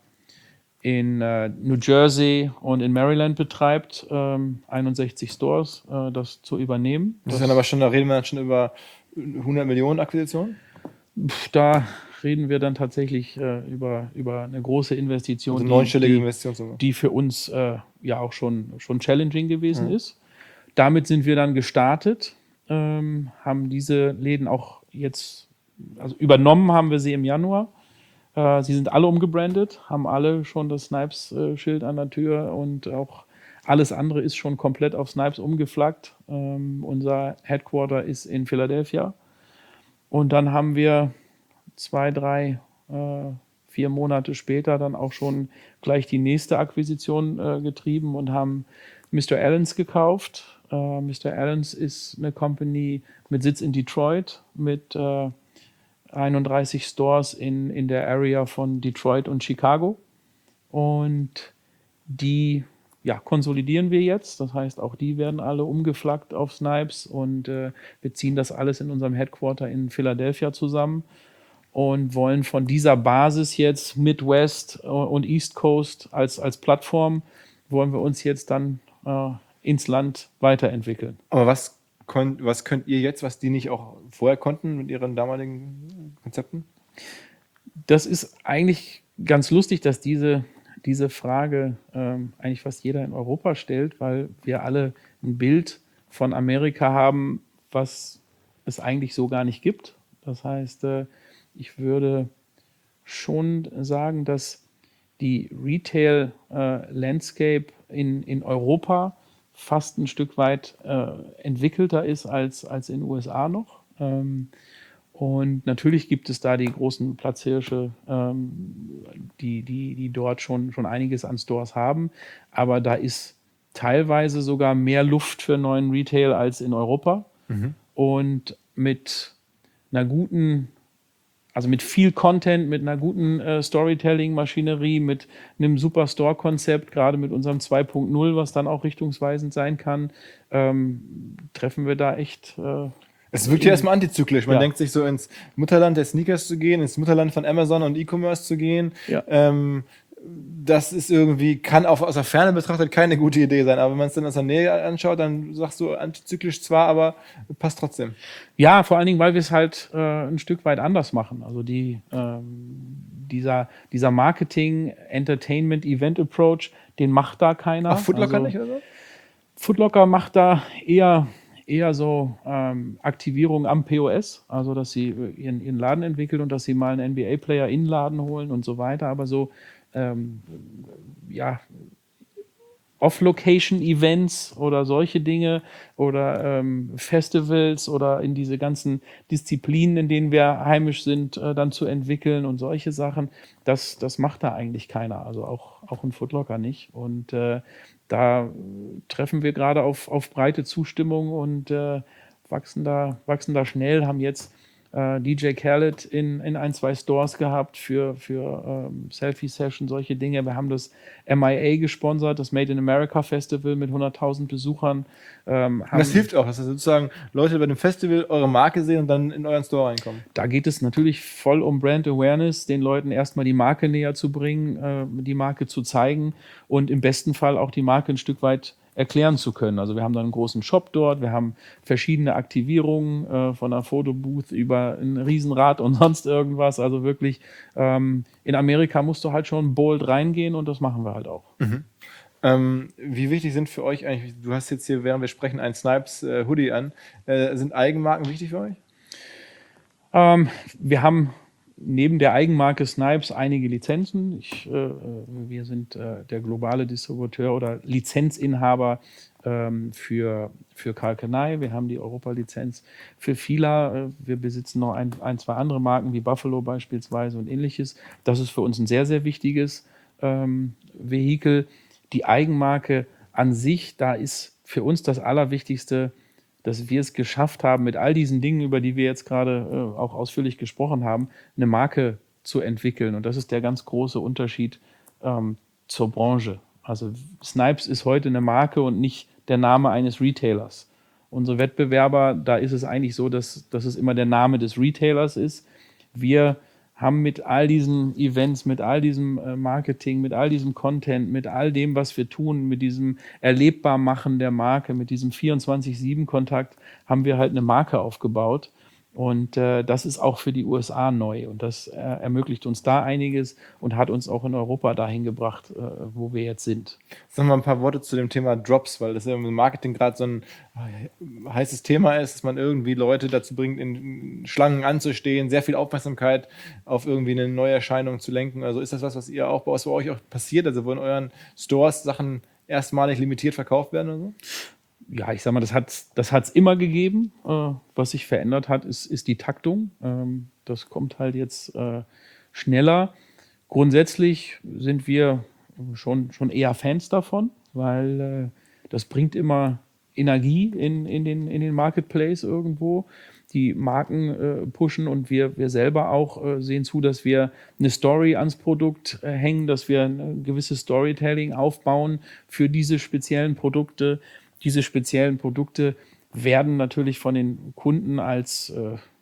New Jersey und in Maryland betreibt, 61 Stores, das zu übernehmen. Das ist dann aber schon, da reden wir dann schon über 100 Millionen Akquisitionen? Da reden wir dann tatsächlich über eine große Investition, also neunstellige Investition, die für uns ja auch schon challenging gewesen ist. Damit sind wir dann gestartet, haben diese Läden auch jetzt, also übernommen haben wir sie im Januar. Sie sind alle umgebrandet, haben alle schon das Snipes-Schild an der Tür und auch alles andere ist schon komplett auf Snipes umgeflaggt. Unser Headquarter ist in Philadelphia. Und dann haben wir 2, 3, 4 Monate später dann auch schon gleich die nächste Akquisition getrieben und haben Mr. Allen's gekauft. Mr. Allen's ist eine Company mit Sitz in Detroit, mit 31 Stores in der Area von Detroit und Chicago. Und die konsolidieren wir jetzt. Das heißt, auch die werden alle umgeflaggt auf Snipes und wir ziehen das alles in unserem Headquarter in Philadelphia zusammen und wollen von dieser Basis jetzt Midwest und East Coast als Plattform, wollen wir uns jetzt dann ins Land weiterentwickeln. Aber was könnt ihr jetzt, was die nicht auch vorher konnten mit ihren damaligen Konzepten? Das ist eigentlich ganz lustig, dass diese Frage eigentlich fast jeder in Europa stellt, weil wir alle ein Bild von Amerika haben, was es eigentlich so gar nicht gibt. Das heißt, ich würde schon sagen, dass die Retail-Landscape in Europa fast ein Stück weit entwickelter ist als in den USA noch. Und natürlich gibt es da die großen Platzhirsche, die dort schon einiges an Stores haben. Aber da ist teilweise sogar mehr Luft für neuen Retail als in Europa. Und mit einer guten, also mit viel Content, mit einer guten Storytelling-Maschinerie, mit einem super Store-Konzept, gerade mit unserem 2.0, was dann auch richtungsweisend sein kann, treffen wir da echt Es wirkt ja erstmal antizyklisch. Man Ja. denkt sich so, ins Mutterland der Sneakers zu gehen, ins Mutterland von Amazon und E-Commerce zu gehen. Ja. Das ist irgendwie, kann auch aus der Ferne betrachtet keine gute Idee sein. Aber wenn man es dann aus der Nähe anschaut, dann sagst du antizyklisch zwar, aber passt trotzdem. Ja, vor allen Dingen, weil wir es halt ein Stück weit anders machen. Also dieser Marketing, Entertainment, Event-Approach, den macht da keiner. Ach, Foot Locker also, nicht oder so? Foot Locker macht da eher so Aktivierung am POS, also dass sie ihren Laden entwickeln und dass sie mal einen NBA-Player in den Laden holen und so weiter. Aber so Off-Location-Events oder solche Dinge oder Festivals oder in diese ganzen Disziplinen, in denen wir heimisch sind, dann zu entwickeln und solche Sachen, das macht da eigentlich keiner, also auch ein Foot Locker nicht. Und da treffen wir gerade auf breite Zustimmung und wachsen da schnell, haben jetzt DJ Khaled in 1-2 Stores gehabt für Selfie-Session, solche Dinge. Wir haben das MIA gesponsert, das Made in America Festival mit 100.000 Besuchern. Und das hilft auch, dass sozusagen Leute bei dem Festival eure Marke sehen und dann in euren Store reinkommen. Da geht es natürlich voll um Brand Awareness, den Leuten erstmal die Marke näher zu bringen, die Marke zu zeigen und im besten Fall auch die Marke ein Stück weit erklären zu können. Also wir haben dann einen großen Shop dort, wir haben verschiedene Aktivierungen von einer Fotobooth über ein Riesenrad und sonst irgendwas. Also wirklich, in Amerika musst du halt schon bold reingehen und das machen wir halt auch. Wie wichtig sind für euch eigentlich, du hast jetzt hier, während wir sprechen, einen Snipes Hoodie an. Sind Eigenmarken wichtig für euch? Wir haben neben der Eigenmarke Snipes einige Lizenzen. Wir sind der globale Distributeur oder Lizenzinhaber für Karl Kani. Wir haben die Europa-Lizenz für Fila. Wir besitzen noch ein, zwei andere Marken wie Buffalo beispielsweise und ähnliches. Das ist für uns ein sehr, sehr wichtiges Vehikel. Die Eigenmarke an sich, da ist für uns das Allerwichtigste, dass wir es geschafft haben, mit all diesen Dingen, über die wir jetzt gerade auch ausführlich gesprochen haben, eine Marke zu entwickeln. Und das ist der ganz große Unterschied zur Branche. Also Snipes ist heute eine Marke und nicht der Name eines Retailers. Unsere Wettbewerber, da ist es eigentlich so, dass es immer der Name des Retailers ist. Wir haben mit all diesen Events, mit all diesem Marketing, mit all diesem Content, mit all dem, was wir tun, mit diesem Erlebbarmachen der Marke, mit diesem 24/7-Kontakt, haben wir halt eine Marke aufgebaut. Und das ist auch für die USA neu. Und das ermöglicht uns da einiges und hat uns auch in Europa dahin gebracht, wo wir jetzt sind. Sagen wir mal ein paar Worte zu dem Thema Drops, weil das ja im Marketing gerade so ein heißes Thema ist, dass man irgendwie Leute dazu bringt, in Schlangen anzustehen, sehr viel Aufmerksamkeit auf irgendwie eine Neuerscheinung zu lenken. Also ist das was ihr auch bei euch auch passiert? Also wo in euren Stores Sachen erstmalig limitiert verkauft werden oder so? Ja, ich sag mal, das hat's immer gegeben. Was sich verändert hat, ist die Taktung. Das kommt halt jetzt schneller. Grundsätzlich sind wir schon eher Fans davon, weil das bringt immer Energie in den Marketplace irgendwo. Die Marken pushen und wir selber auch sehen zu, dass wir eine Story ans Produkt hängen, dass wir ein gewisses Storytelling aufbauen für diese speziellen Produkte. Diese speziellen Produkte werden natürlich von den Kunden als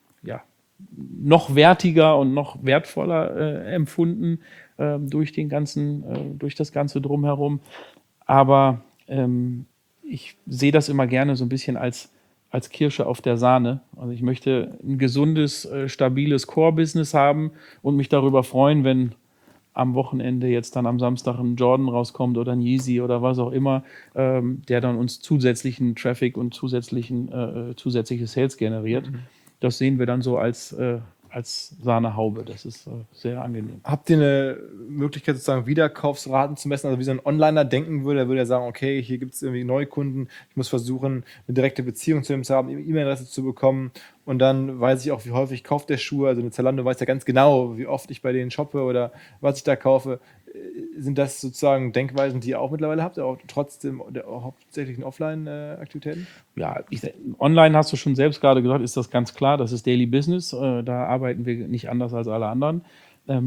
noch wertiger und noch wertvoller empfunden durch das Ganze drumherum. Aber ich sehe das immer gerne so ein bisschen als Kirsche auf der Sahne. Also ich möchte ein gesundes, stabiles Core-Business haben und mich darüber freuen, wenn am Wochenende jetzt dann am Samstag ein Jordan rauskommt oder ein Yeezy oder was auch immer, der dann uns zusätzlichen Traffic und zusätzliche Sales generiert. Das sehen wir dann so als Sahnehaube. Das ist sehr angenehm. Habt ihr eine Möglichkeit, sozusagen Wiederkaufsraten zu messen? Also wie so ein Onliner denken würde, der würde ja sagen, okay, hier gibt es irgendwie Neukunden, ich muss versuchen, eine direkte Beziehung zu ihm zu haben, eine E-Mail-Adresse zu bekommen und dann weiß ich auch, wie häufig kauft der Schuh. Also eine Zalando weiß ja ganz genau, wie oft ich bei denen shoppe oder was ich da kaufe. Sind das sozusagen Denkweisen, die ihr auch mittlerweile habt, auch trotzdem der hauptsächlichen Offline-Aktivitäten? Ja, online hast du schon selbst gerade gesagt, ist das ganz klar, das ist Daily Business, da arbeiten wir nicht anders als alle anderen.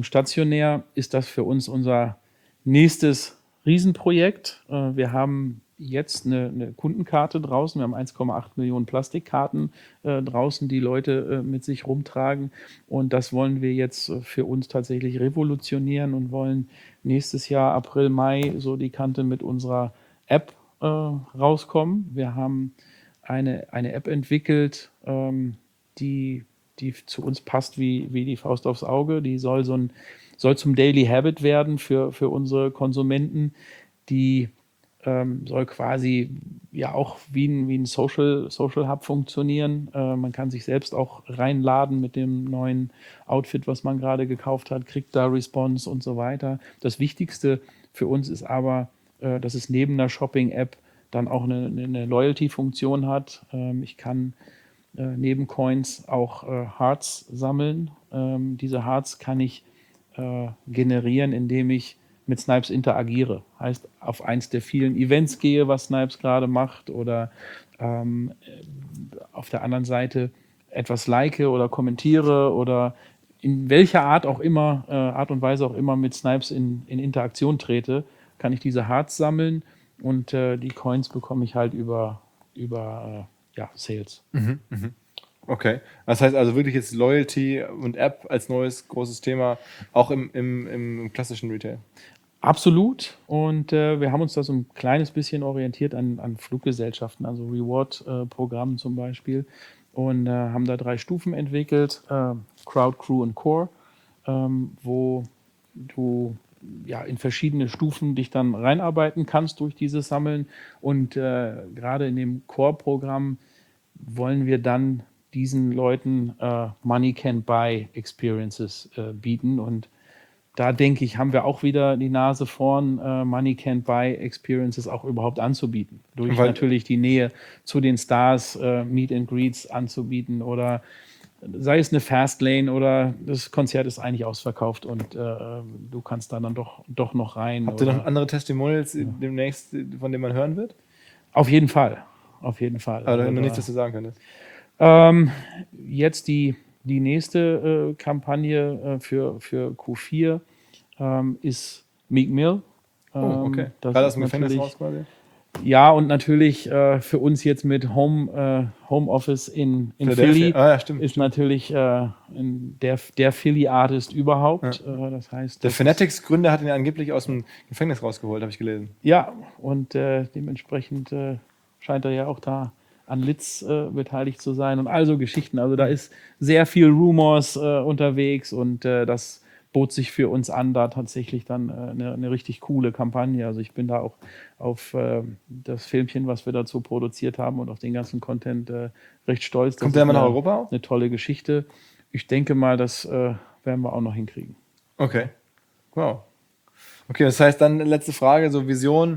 Stationär ist das für uns unser nächstes Riesenprojekt. Wir haben jetzt eine Kundenkarte draußen. Wir haben 1,8 Millionen Plastikkarten draußen, die Leute mit sich rumtragen. Und das wollen wir jetzt für uns tatsächlich revolutionieren und wollen nächstes Jahr, April, Mai, so die Kante mit unserer App rauskommen. Wir haben eine App entwickelt, die zu uns passt wie die Faust aufs Auge. Die soll zum Daily Habit werden für unsere Konsumenten. Die soll quasi ja auch wie ein Social Hub funktionieren. Man kann sich selbst auch reinladen mit dem neuen Outfit, was man gerade gekauft hat, kriegt da Response und so weiter. Das Wichtigste für uns ist aber, dass es neben einer Shopping-App dann auch eine Loyalty-Funktion hat. Ich kann neben Coins auch Hearts sammeln. Diese Hearts kann ich generieren, indem ich mit Snipes interagiere. Heißt, auf eins der vielen Events gehe, was Snipes gerade macht, oder auf der anderen Seite etwas like oder kommentiere oder in welcher Art und Weise auch immer mit Snipes in Interaktion trete, kann ich diese Hearts sammeln und die Coins bekomme ich halt über Sales. Okay. Das heißt also wirklich jetzt Loyalty und App als neues großes Thema, auch im klassischen Retail. Absolut. Und wir haben uns da so ein kleines bisschen orientiert an Fluggesellschaften, also Reward-Programmen zum Beispiel. Und haben da 3 Stufen entwickelt, Crowd, Crew und Core, wo du in verschiedene Stufen dich dann reinarbeiten kannst durch dieses Sammeln. Und gerade in dem Core-Programm wollen wir dann diesen Leuten Money Can Buy Experiences bieten. Und da denke ich, haben wir auch wieder die Nase vorn, Money Can Buy Experiences auch überhaupt anzubieten. Durch natürlich die Nähe zu den Stars, Meet and Greets anzubieten oder sei es eine Fastlane oder das Konzert ist eigentlich ausverkauft und du kannst da dann doch noch rein. Habt ihr noch andere Testimonials demnächst, von denen man hören wird? Auf jeden Fall. Auf jeden Fall. Aber noch nichts, was du sagen könntest. Jetzt die nächste Kampagne für Q4 ist Meek Mill. Okay. Das Gerade ist aus dem Gefängnis natürlich- raus quasi? Ja, und natürlich für uns jetzt mit Homeoffice in Philly Ah, ja, stimmt. ist natürlich der Philly-Artist überhaupt. Das heißt, Der das Fanatics-Gründer hat ihn angeblich aus dem Gefängnis rausgeholt, habe ich gelesen. ja, und dementsprechend scheint er ja auch da an Litz beteiligt zu sein und also Geschichten. Also da ist sehr viel Rumors unterwegs und das bot sich für uns an, da tatsächlich dann eine richtig coole Kampagne. Also ich bin da auch auf das Filmchen, was wir dazu produziert haben und auf den ganzen Content recht stolz. Kommt der mal nach Europa auch? Eine tolle Geschichte. Ich denke mal, das werden wir auch noch hinkriegen. Okay. Wow. Okay, das heißt dann letzte Frage, so Vision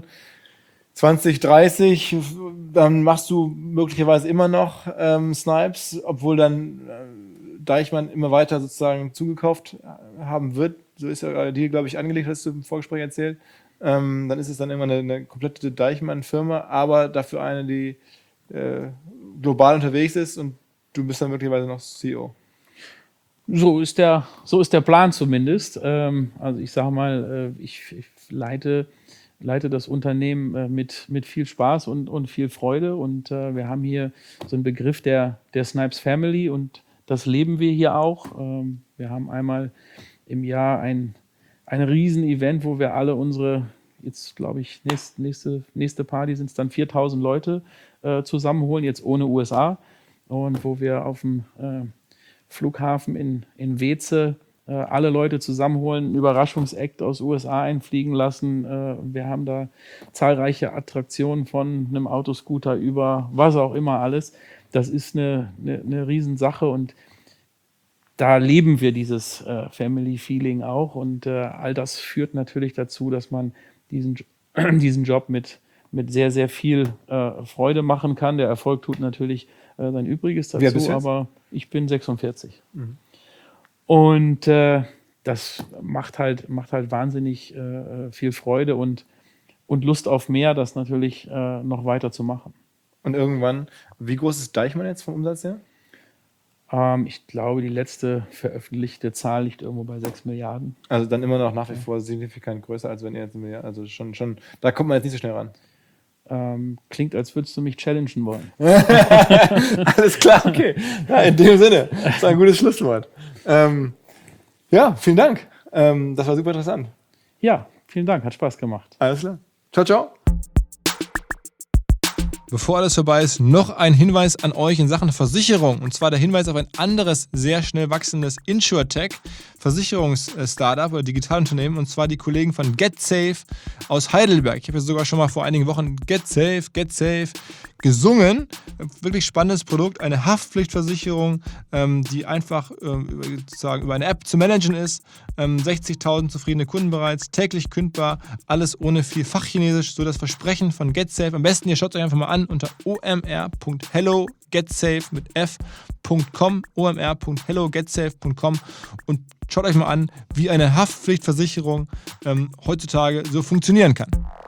2030, dann machst du möglicherweise immer noch Snipes, obwohl dann Deichmann immer weiter sozusagen zugekauft haben wird. So ist ja dir, glaube ich, angelegt, hast du im Vorgespräch erzählt. Dann ist es dann irgendwann eine komplette Deichmann-Firma, aber dafür eine, die global unterwegs ist und du bist dann möglicherweise noch CEO. So ist der Plan zumindest. Also ich sage mal, ich leite das Unternehmen mit viel Spaß und viel Freude und wir haben hier so einen Begriff der Snipes Family und das leben wir hier auch. Wir haben einmal im Jahr ein Riesen-Event, wo wir alle unsere, jetzt glaube ich, nächste Party sind es dann 4.000 Leute zusammenholen, jetzt ohne USA und wo wir auf dem Flughafen in Weeze alle Leute zusammenholen, einen Überraschungsakt aus USA einfliegen lassen. Wir haben da zahlreiche Attraktionen von einem Autoscooter über was auch immer alles. Das ist eine Riesensache und da leben wir dieses Family-Feeling auch und all das führt natürlich dazu, dass man diesen Job mit sehr, sehr viel Freude machen kann. Der Erfolg tut natürlich sein Übriges dazu, Wer bist du jetzt? aber ich bin 46. Und das macht halt wahnsinnig viel Freude und Lust auf mehr, das natürlich noch weiter zu machen. Und irgendwann, wie groß ist Deichmann jetzt vom Umsatz her? Ich glaube, die letzte veröffentlichte Zahl liegt irgendwo bei 6 Milliarden. Also dann immer noch nach wie vor signifikant größer, als wenn ihr jetzt also schon, da kommt man jetzt nicht so schnell ran. Klingt, als würdest du mich challengen wollen. Alles klar, okay. Ja, in dem Sinne, das ist ein gutes Schlusswort. Ja, vielen Dank. Das war super interessant. Ja, vielen Dank, hat Spaß gemacht. Alles klar. Ciao, ciao. Bevor alles vorbei ist, noch ein Hinweis an euch in Sachen Versicherung. Und zwar der Hinweis auf ein anderes, sehr schnell wachsendes InsurTech, Versicherungs-Startup oder Digitalunternehmen. Und zwar die Kollegen von GetSafe aus Heidelberg. Ich habe ja sogar schon mal vor einigen Wochen GetSafe gesungen. Wirklich spannendes Produkt, eine Haftpflichtversicherung, die einfach sozusagen über eine App zu managen ist. 60.000 zufriedene Kunden bereits, täglich kündbar, alles ohne viel Fachchinesisch, so das Versprechen von GetSafe. Am besten ihr schaut euch einfach mal an unter omr.hellogetsafe mit f.com, omr.hellogetsafe.com und schaut euch mal an, wie eine Haftpflichtversicherung heutzutage so funktionieren kann.